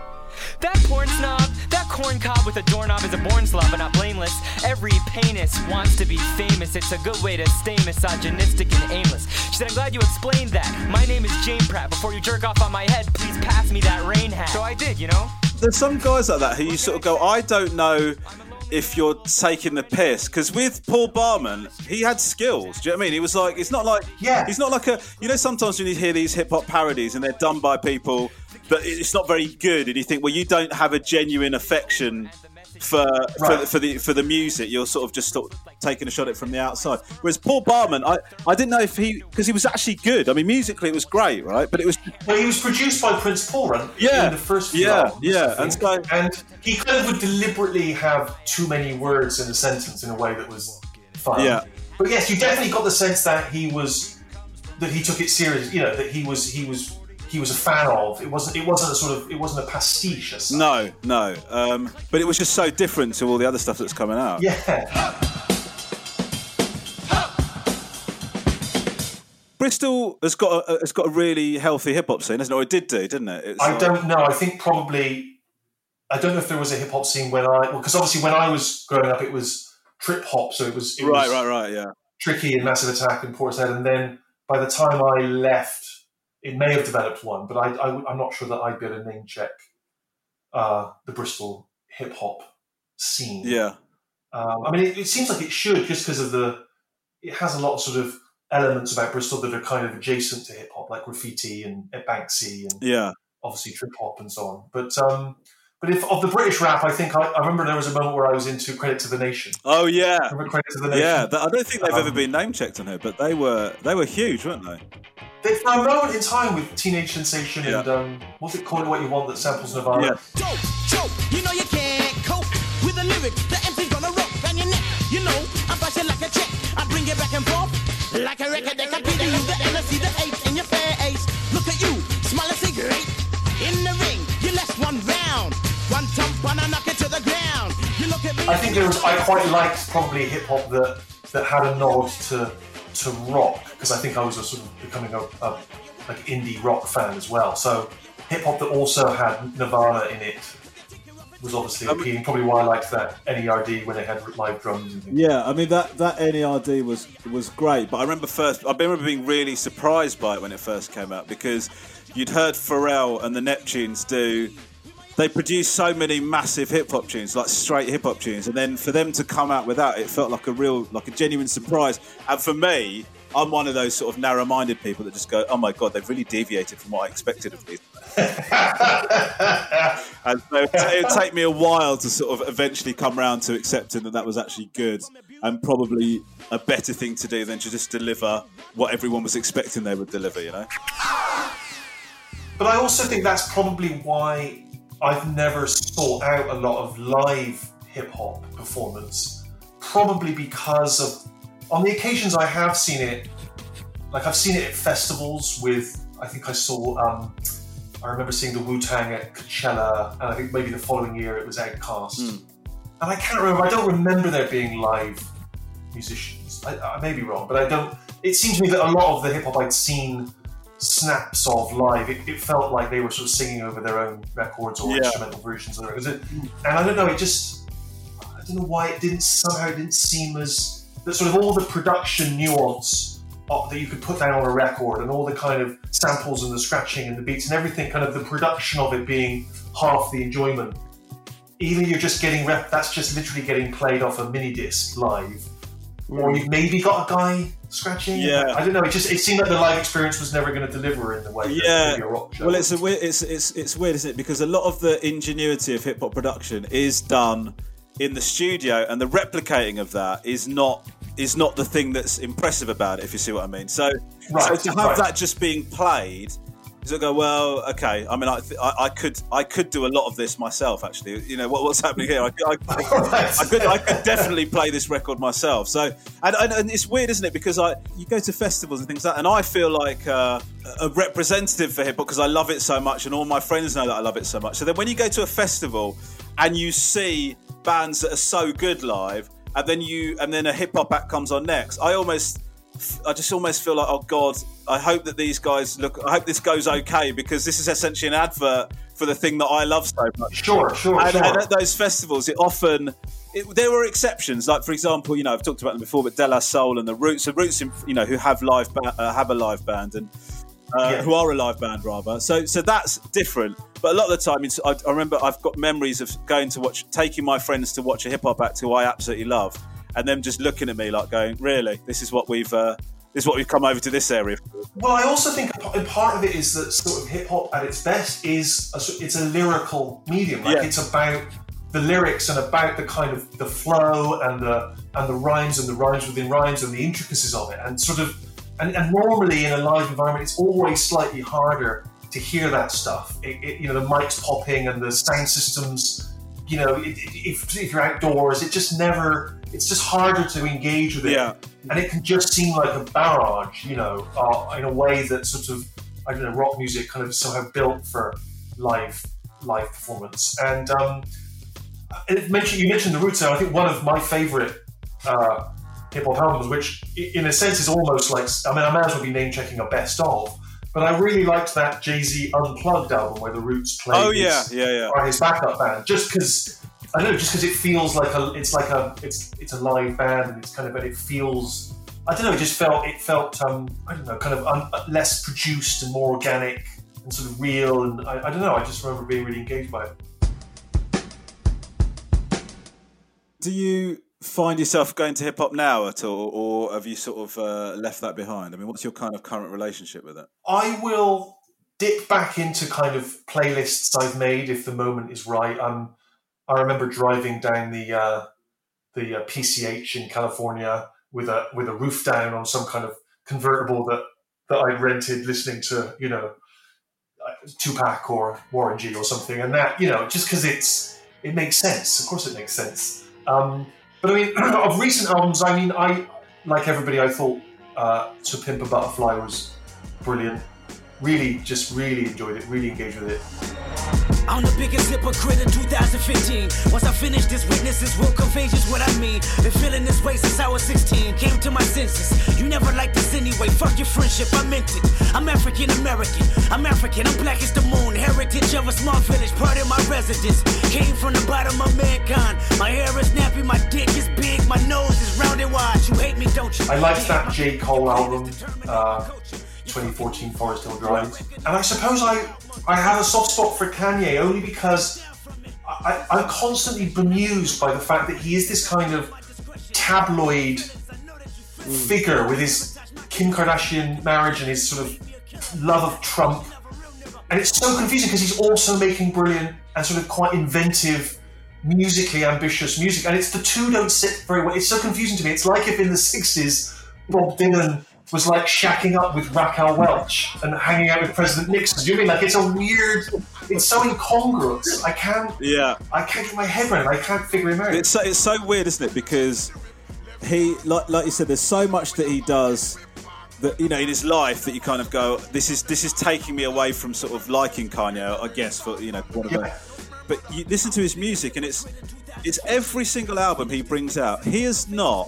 That porn snob, that corn cob with a doorknob is a born slob, but not blameless. Every penis wants to be famous. It's a good way to stay misogynistic and aimless. She said, I'm glad you explained that. My name is Jane Pratt. Before you jerk off on my head, please pass me that rain hat. So I did, you know? There's some guys like that who you sort of go, I don't know if you're taking the piss, because with Paul Barman, he had skills. Do you know what I mean? He was like, it's not like, yeah, he's not like a, you know, sometimes when you hear these hip hop parodies and they're done by people, but it's not very good, and you think, well, you don't have a genuine affection for right. for, for the for the music. You're sort of just sort of taking a shot at it from the outside. Whereas Paul Barman, I, I didn't know if he, because he was actually good. I mean, musically it was great, right? But it was well, he was produced by Prince Paul, right? Yeah, in the first few yeah, albums, yeah, and, so, and he kind of would deliberately have too many words in a sentence in a way that was fun. Yeah, but yes, you definitely got the sense that he was that he took it serious. You know, that he was he was. He was a fan of. It wasn't. It wasn't a sort of. It wasn't a pastiche. As such. No, no. Um, but it was just so different to all the other stuff that's coming out. Yeah. Bristol has got a, has got a really healthy hip hop scene, hasn't it? Or it did do, didn't it? It's I like... don't know. I think probably. I don't know if there was a hip hop scene when I. Because well, obviously when I was growing up, it was trip hop, so it was. It right, was right, right. Yeah. Tricky and Massive Attack and Portishead, and then by the time I left. It may have developed one, but I, I, I'm not sure that I'd be able to name check uh, the Bristol hip hop scene. Yeah. Um, I mean, it, it seems like it should, just because of the. It has a lot of sort of elements about Bristol that are kind of adjacent to hip hop, like graffiti and Banksy and yeah, obviously trip hop and so on. But um, but if of the British rap, I think I, I remember there was a moment where I was into Credit to the Nation. Oh yeah, remember Credit to the Nation? Yeah, I don't think they've um, ever been name checked on here, but they were they were huge, weren't they? They, for a moment in time with Teenage Sensation yeah. and um, what's it called? What You Want that samples Nirvana. Yeah. Joke, joke, you know you can't cope with the lyrics. The M C's gonna rope on your neck. You know I bust it like a check. I bring it back and forth like a record. They can beat you the N S C, the H in your fair ace. Look at you, smell a cigarette in the ring. You left one round, one thump and I knock it to the ground. You look at me. I think there was. I quite liked probably hip hop that that had a nod to. to rock, because I think I was a sort of becoming a, a like indie rock fan as well. So hip hop that also had Nirvana in it was obviously um, appealing. Probably why I liked that N E R D when they had live drums and things. Yeah, I mean that that N E R D was was great. But I remember first, I remember being really surprised by it when it first came out, because you'd heard Pharrell and the Neptunes do they produced so many massive hip hop tunes, like straight hip hop tunes, and then for them to come out with that, it felt like a real, like a genuine surprise. And for me, I'm one of those sort of narrow-minded people that just go, "Oh my god, they've really deviated from what I expected of these." And so it would take me a while to sort of eventually come around to accepting that that was actually good and probably a better thing to do than to just deliver what everyone was expecting they would deliver, you know? But I also think that's probably why I've never sought out a lot of live hip-hop performance, probably because of, on the occasions I have seen it, like I've seen it at festivals with, I think I saw, um, I remember seeing the Wu-Tang at Coachella, and I think maybe the following year it was Outkast. Mm. And I can't remember, I don't remember there being live musicians. I, I may be wrong, but I don't, it seems to me that a lot of the hip-hop I'd seen snaps of live, it, it felt like they were sort of singing over their own records or yeah. instrumental versions of it. And I don't know, it just, I don't know why it didn't, somehow it didn't seem as, that sort of all the production nuance that you could put down on a record and all the kind of samples and the scratching and the beats and everything, kind of the production of it being half the enjoyment. Either you're just getting, rep- that's just literally getting played off a mini disc live, or you've maybe got a guy scratching. Yeah. I don't know, it just, it seemed like the live experience was never going to deliver in the way yeah. that maybe a rock show. Well, it's, a weird, it's, it's, it's weird, isn't it? Because a lot of the ingenuity of hip-hop production is done in the studio, and the replicating of that is not is not the thing that's impressive about it, if you see what I mean. So, right, so to have right. that just being played, is I go, well, okay. I mean, I, th- I I could I could do a lot of this myself, actually. You know what, what's happening here? I, I, right. I could I could definitely play this record myself. So, and, and, and it's weird, isn't it? Because I you go to festivals and things like that, and I feel like uh, a representative for hip hop because I love it so much, and all my friends know that I love it so much. So then when you go to a festival and you see bands that are so good live, and then you and then a hip hop act comes on next, I almost I just almost feel like, oh god, I hope that these guys look I hope this goes okay, because this is essentially an advert for the thing that I love so much. Sure, sure, and, sure. And at those festivals, it often it, there were exceptions. Like for example, you know, I've talked about them before, but De La Soul and the Roots, the Roots, you know, who have live ba- uh, have a live band and uh, yeah. who are a live band rather. So so that's different. But a lot of the time, it's, I, I remember I've got memories of going to watch, taking my friends to watch a hip hop act who I absolutely love, and them just looking at me like going, "Really? This is what we've, uh, this is what we've come over to this area for." Well, I also think a part of it is that sort of hip hop at its best is a, it's a lyrical medium. Like yeah. it's about the lyrics and about the kind of the flow and the and the rhymes and the rhymes within rhymes and the intricacies of it, and sort of and, and normally in a live environment, it's always slightly harder to hear that stuff. It, it, you know, the mics popping and the sound systems, you know, it, it, if, if you're outdoors, it just never, it's just harder to engage with it. Yeah. And it can just seem like a barrage, you know, uh, in a way that sort of, I don't know, rock music kind of somehow built for live live performance. And um, it mentioned, you mentioned the Roots, and I think one of my favourite uh, hip-hop albums, which in a sense is almost like, I mean, I might as well be name-checking a best of, but I really liked that Jay-Z Unplugged album where the Roots played oh, yeah, his, yeah, yeah. or his backup band, just because I don't know, just because it feels like a, it's like a, it's it's a live band, and it's kind of, it feels, I don't know, it just felt, it felt, um, I don't know, kind of un, less produced and more organic and sort of real, and I, I don't know, I just remember being really engaged by it. Do you find yourself going to hip hop now at all, or have you sort of uh, left that behind? I mean, what's your kind of current relationship with it? I will dip back into kind of playlists I've made if the moment is right. Um, I remember driving down the uh, the uh, P C H in California with a with a roof down on some kind of convertible that that I'd rented, listening to, you know, Tupac or Warren G or something, and that, you know, just because it's it makes sense. Of course, it makes sense. Um, But I mean, of recent albums, I mean, I, like everybody, I thought uh, To Pimp a Butterfly was brilliant. Really, just really enjoyed it, really engaged with it. I'm the biggest hypocrite in two thousand fifteen. Once I finish this, witnesses will contagious what I mean. Been feeling this way since I was sixteen. Came to my senses. You never liked this anyway. Fuck your friendship, I meant it. I'm African American. I'm African. I'm black as the moon. Heritage of a small village, part of my residence. Came from the bottom of mankind. My hair is nappy, my dick is big, my nose is round and wide. You hate me, don't you? I liked that J. Cole album, uh, twenty fourteen Forest Hill Drive. And I suppose I I have a soft spot for Kanye only because I, I'm constantly bemused by the fact that he is this kind of tabloid mm. figure with his Kim Kardashian marriage and his sort of love of Trump. And it's so confusing because he's also making brilliant and sort of quite inventive, musically ambitious music. And it's the two don't sit very well. It's so confusing to me. It's like if in the sixties, Bob Dylan was like shacking up with Raquel Welch and hanging out with President Nixon. Do you mean like it's a weird? It's so incongruous. I can't. Yeah. I can't get my head around it. I can't figure him out. It's so, it's so weird, isn't it? Because he, like, like you said, there's so much that he does that, you know, in his life that you kind of go, this is this is taking me away from sort of liking Kanye, I guess, for you know, one of yeah. But you listen to his music, and it's it's every single album he brings out. He has not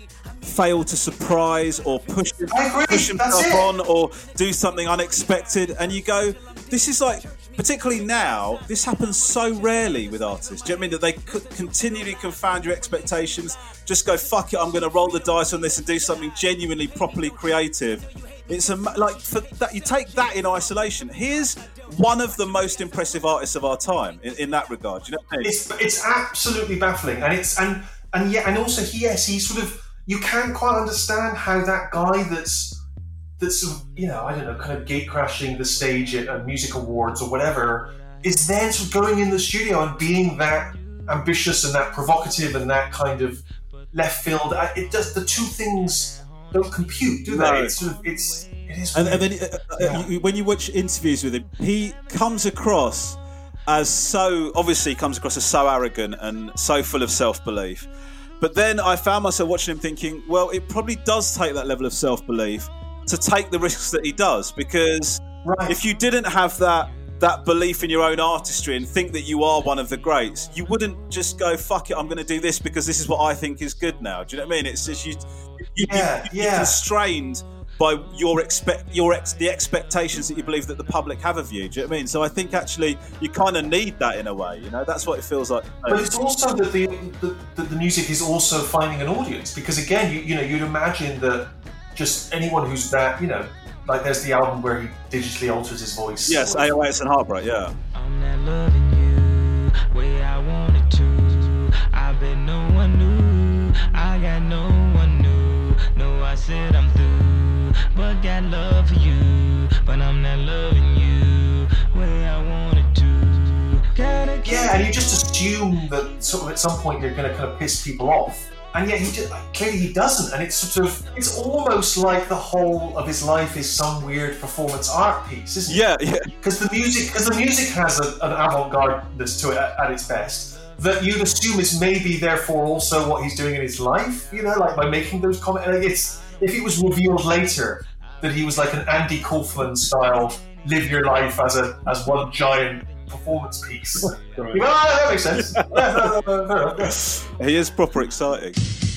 failed to surprise or push, push himself on or do something unexpected. And you go, this is like, particularly now, this happens so rarely with artists. Do you know what I mean? That they could continually confound your expectations, just go, fuck it, I'm going to roll the dice on this and do something genuinely, properly creative. It's a, like, for that, you take that in isolation. Here's one of the most impressive artists of our time in, in that regard. Do you know what I mean? It's, it's absolutely baffling. And it's, and, and yeah, and also, he, yes, he's sort of, you can't quite understand how that guy that's, that's, you know, I don't know, kind of gate crashing the stage at uh, music awards or whatever, is then sort of going in the studio and being that ambitious and that provocative and that kind of left field. It does, the two things don't compute, do they? No. It's sort of, it's, it is. And, and then uh, yeah. you, when you watch interviews with him, he comes across as so, obviously comes across as so arrogant and so full of self-belief. But then I found myself watching him thinking, well, it probably does take that level of self-belief to take the risks that he does, because right. if you didn't have that that belief in your own artistry and think that you are one of the greats, you wouldn't just go, fuck it, I'm going to do this because this is what I think is good now. Do you know what I mean? It's just you, you, yeah, you, yeah. you're constrained by your expect your ex, the expectations that you believe that the public have of you. Do you know what I mean? So I think actually you kind of need that in a way. You know, that's what it feels like. But it's also that the the, the the music is also finding an audience, because again, you you know, you'd imagine that just anyone who's that, you know, like there's the album where he digitally alters his voice. Yes, eight oh eights and Heartbreak. Yeah. I'm not loving you way I wanted to. I bet no one knew. I got no one knew. No, I said I'm through, but got love for you. But I'm not loving you way I wanted to. Gotta yeah, and you just assume that sort of at some point you're going to kind of piss people off. And yet he just, clearly he doesn't, and it's sort of, it's almost like the whole of his life is some weird performance art piece, isn't yeah, it? Yeah, Because the music, because the music has a, an avant-gardeness to it at, at its best, that you'd assume is maybe therefore also what he's doing in his life, you know, like by making those comments. Like it's, if it was revealed later that he was like an Andy Kaufman style, live your life as a as one giant performance piece. Right. You go, oh, that makes sense. Yeah, no, no, no, no. He is proper exciting.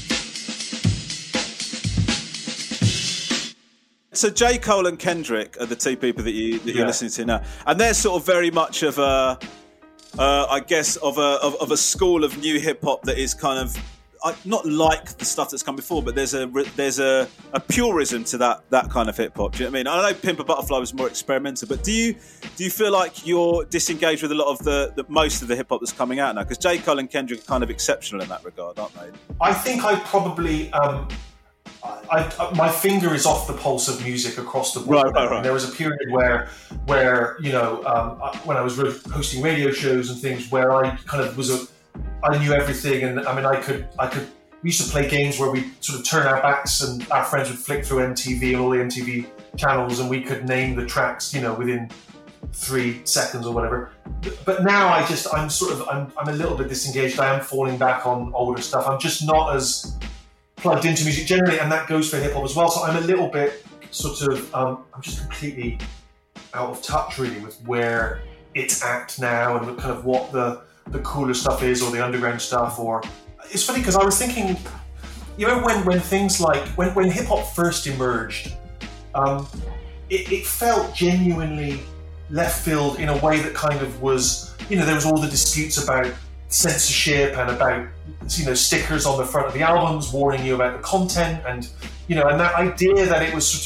So J. Cole and Kendrick are the two people that, you, that you're yeah. listening to now, and they're sort of very much of a, uh, I guess, of a of, of a school of new hip hop that is kind of uh, not like the stuff that's come before, but there's a there's a, a purism to that that kind of hip hop. Do you know what I mean? I know Pimp a Butterfly was more experimental, but do you do you feel like you're disengaged with a lot of the, the most of the hip hop that's coming out now? Because J. Cole and Kendrick are kind of exceptional in that regard, aren't they? I think I probably. Um... I, I, my finger is off the pulse of music across the board. Right, right, right. There was a period where, where you know, um, I, when I was hosting radio shows and things, where I kind of was a, I knew everything, and I mean, I could, I could. We used to play games where we sort of turn our backs, and our friends would flick through M T V and all the M T V channels, and we could name the tracks, you know, within three seconds or whatever. But now I just, I'm sort of, I'm, I'm a little bit disengaged. I am falling back on older stuff. I'm just not as plugged into music generally, and that goes for hip hop as well. So I'm a little bit sort of, um, I'm just completely out of touch really with where it's at now and kind of what the the cooler stuff is, or the underground stuff. Or it's funny because I was thinking, you know, when when things like when when hip hop first emerged, um, it, it felt genuinely left field in a way that kind of was, you know, there was all the disputes about censorship and about, you know, stickers on the front of the albums warning you about the content, and you know, and that idea that it was sort of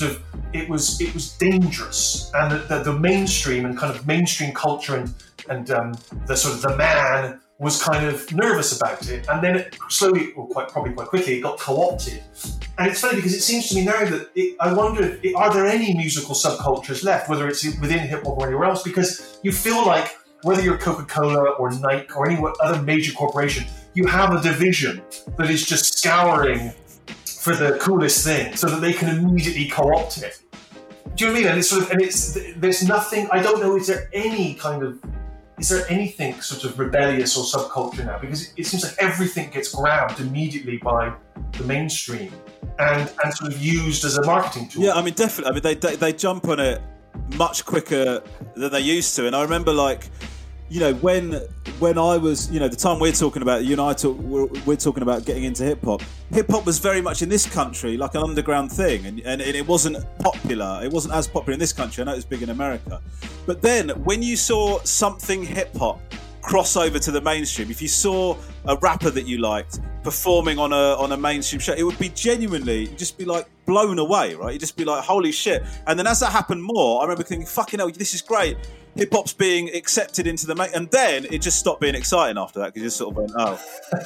it was it was dangerous, and the, the, the mainstream and kind of mainstream culture and and um, the sort of the man was kind of nervous about it, and then it slowly, or quite probably quite quickly, it got co-opted. And it's funny because it seems to me now that it, I wonder, if it, are there any musical subcultures left, whether it's within hip hop or anywhere else? Because you feel like whether you're Coca-Cola or Nike or any other major corporation, you have a division that is just scouring for the coolest thing so that they can immediately co-opt it. Do you know what I mean? And it's sort of, and it's there's nothing. I don't know. Is there any kind of Is there anything sort of rebellious or subculture now? Because it seems like everything gets grabbed immediately by the mainstream and, and sort of used as a marketing tool. Yeah, I mean, definitely. I mean, they, they they jump on it much quicker than they used to. And I remember, like, you know, when when I was, you know, the time we're talking about, you and I talk, we're, we're talking about getting into hip hop. Hip hop was very much in this country like an underground thing, and, and it wasn't popular. It wasn't as popular in this country. I know it was big in America, but then when you saw something hip hop cross over to the mainstream, if you saw a rapper that you liked performing on a on a mainstream show, it would be genuinely, you'd just be like blown away, right? You'd just be like, holy shit. And then as that happened more, I remember thinking, fucking hell, this is great. Hip hop's being accepted into the main, and then it just stopped being exciting after that because you just sort of went, oh.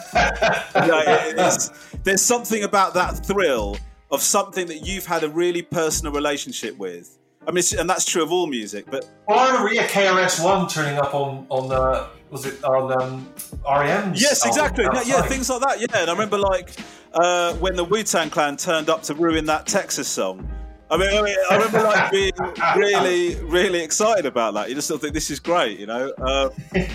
You know, it, it's, there's something about that thrill of something that you've had a really personal relationship with. I mean, it's, and that's true of all music. But well, I remember yeah, K R S One turning up on on uh, was it on um, R E M's? Yes, exactly. Yeah, yeah, things like that. Yeah, and I remember like uh, when the Wu-Tang Clan turned up to ruin that Texas song. I mean, I, mean, I remember like being really, really excited about that. You just sort of think this is great, you know. Um,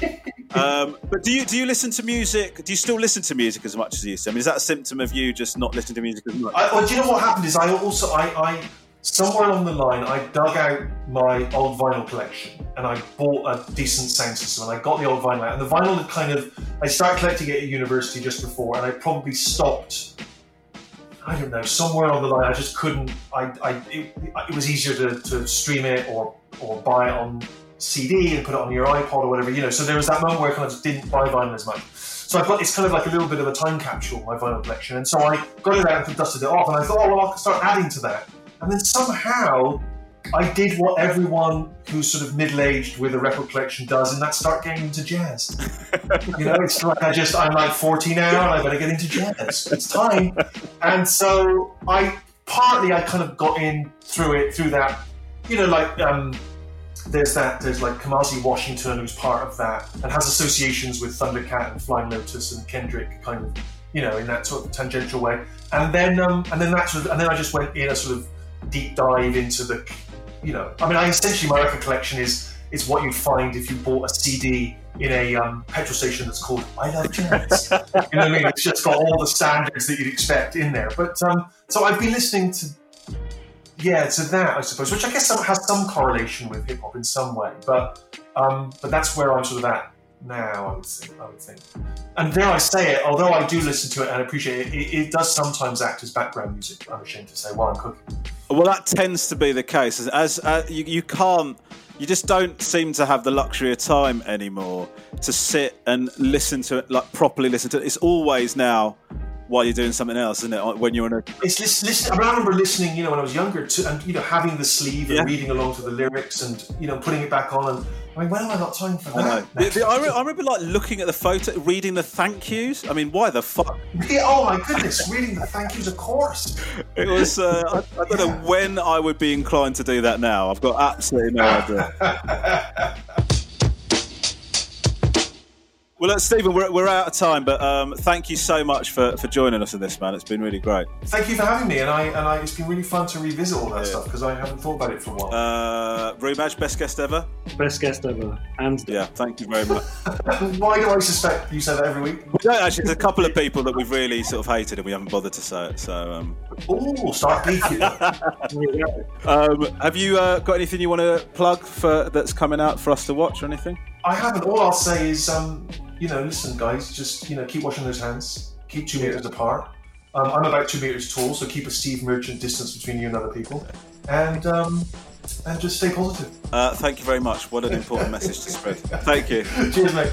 um, but do you do you listen to music? Do you still listen to music as much as you used to? I mean, is that a symptom of you just not listening to music as much? I, well, do you know what happened? Is I also I, I somewhere along the line I dug out my old vinyl collection and I bought a decent sound system and I got the old vinyl out. And the vinyl had kind of I started collecting it at university just before, and I probably stopped. I don't know, somewhere on the line, I just couldn't. I, I, it, it was easier to, to stream it or or buy it on C D and put it on your iPod or whatever, you know. So there was that moment where I kind of just didn't buy vinyl as much. So I got it's kind of like a little bit of a time capsule, my vinyl collection. And so I got it out and dusted it off, and I thought, oh well, I can start adding to that. And then somehow I did what everyone who's sort of middle-aged with a record collection does, and that's start getting into jazz. You know, it's like I just, I'm like forty now, and I better get into jazz. It's time. And so I, partly I kind of got in through it, through that, you know, like, um, there's that, there's like Kamasi Washington, who's part of that, and has associations with Thundercat and Flying Lotus and Kendrick, kind of, you know, in that sort of tangential way. And then, um, and then that sort of, and then I just went in a sort of deep dive into the, you know, I mean, I essentially my record collection is is what you'd find if you bought a C D in a um, petrol station that's called I Love Jazz. You know what I mean? It's just got all the standards that you'd expect in there. But um, so I've been listening to, yeah, to that, I suppose, which I guess has some correlation with hip hop in some way. But um, but that's where I'm sort of at now, I would think. I would think. And dare I say it, although I do listen to it and appreciate it, it, it does sometimes act as background music, I'm ashamed to say, while I'm cooking. Well, that tends to be the case. As, as uh, you, you can't, you just don't seem to have the luxury of time anymore to sit and listen to it, like properly listen to it. It's always now while you're doing something else, isn't it? When you're in a... It's listen, I, mean, I remember listening, you know, when I was younger, to, and, you know, having the sleeve and yeah. reading along to the lyrics and, you know, putting it back on. And I mean, when have I got time for that? I know. The, the, I, re- I remember, like, looking at the photo, reading the thank yous. I mean, why the fuck? Yeah, oh, my goodness, reading the thank yous, of course. It was, uh, I, I don't yeah. know when I would be inclined to do that now. I've got absolutely no idea. Well, look, Stephen, we're, we're out of time, but um, thank you so much for, for joining us in this, man. It's been really great. Thank you for having me, and I and I, it's been really fun to revisit all that yeah. stuff because I haven't thought about it for a while. Uh, Rumaj, best guest ever? Best guest ever. And yeah, thank you very much. Why do I suspect you say that every week? We don't actually. There's a couple of people that we've really sort of hated and we haven't bothered to say it. So, um... oh, start beefing. um, have you uh, got anything you want to plug for that's coming out for us to watch or anything? I haven't. All I'll say is, um, you know, listen, guys, just, you know, keep washing those hands. Keep two meters apart. Um, I'm about two meters tall, so keep a Steve Merchant distance between you and other people. And um, and just stay positive. Uh, thank you very much. What an important message to spread. Thank you. Cheers, mate.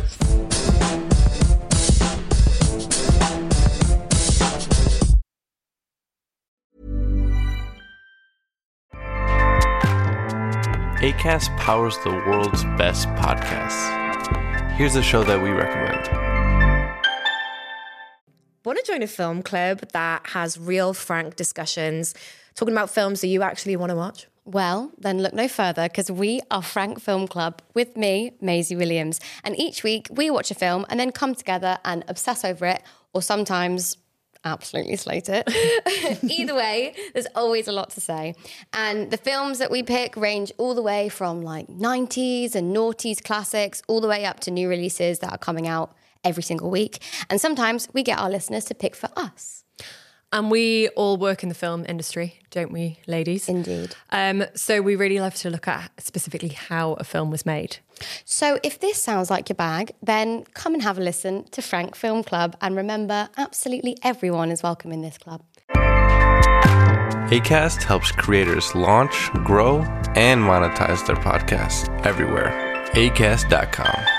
Acast powers the world's best podcasts. Here's a show that we recommend. Want to join a film club that has real, frank discussions, talking about films that you actually want to watch? Well, then look no further, because we are Frank Film Club with me, Maisie Williams. And each week we watch a film and then come together and obsess over it, or sometimes absolutely slate it. Either way, there's always a lot to say. And the films that we pick range all the way from like nineties and noughties classics, all the way up to new releases that are coming out every single week. And sometimes we get our listeners to pick for us. And we all work in the film industry, don't we, ladies? Indeed. Um, so we really love to look at specifically how a film was made. So if this sounds like your bag, then come and have a listen to Frank Film Club. And remember, absolutely everyone is welcome in this club. Acast helps creators launch, grow, and monetize their podcasts everywhere. acast dot com.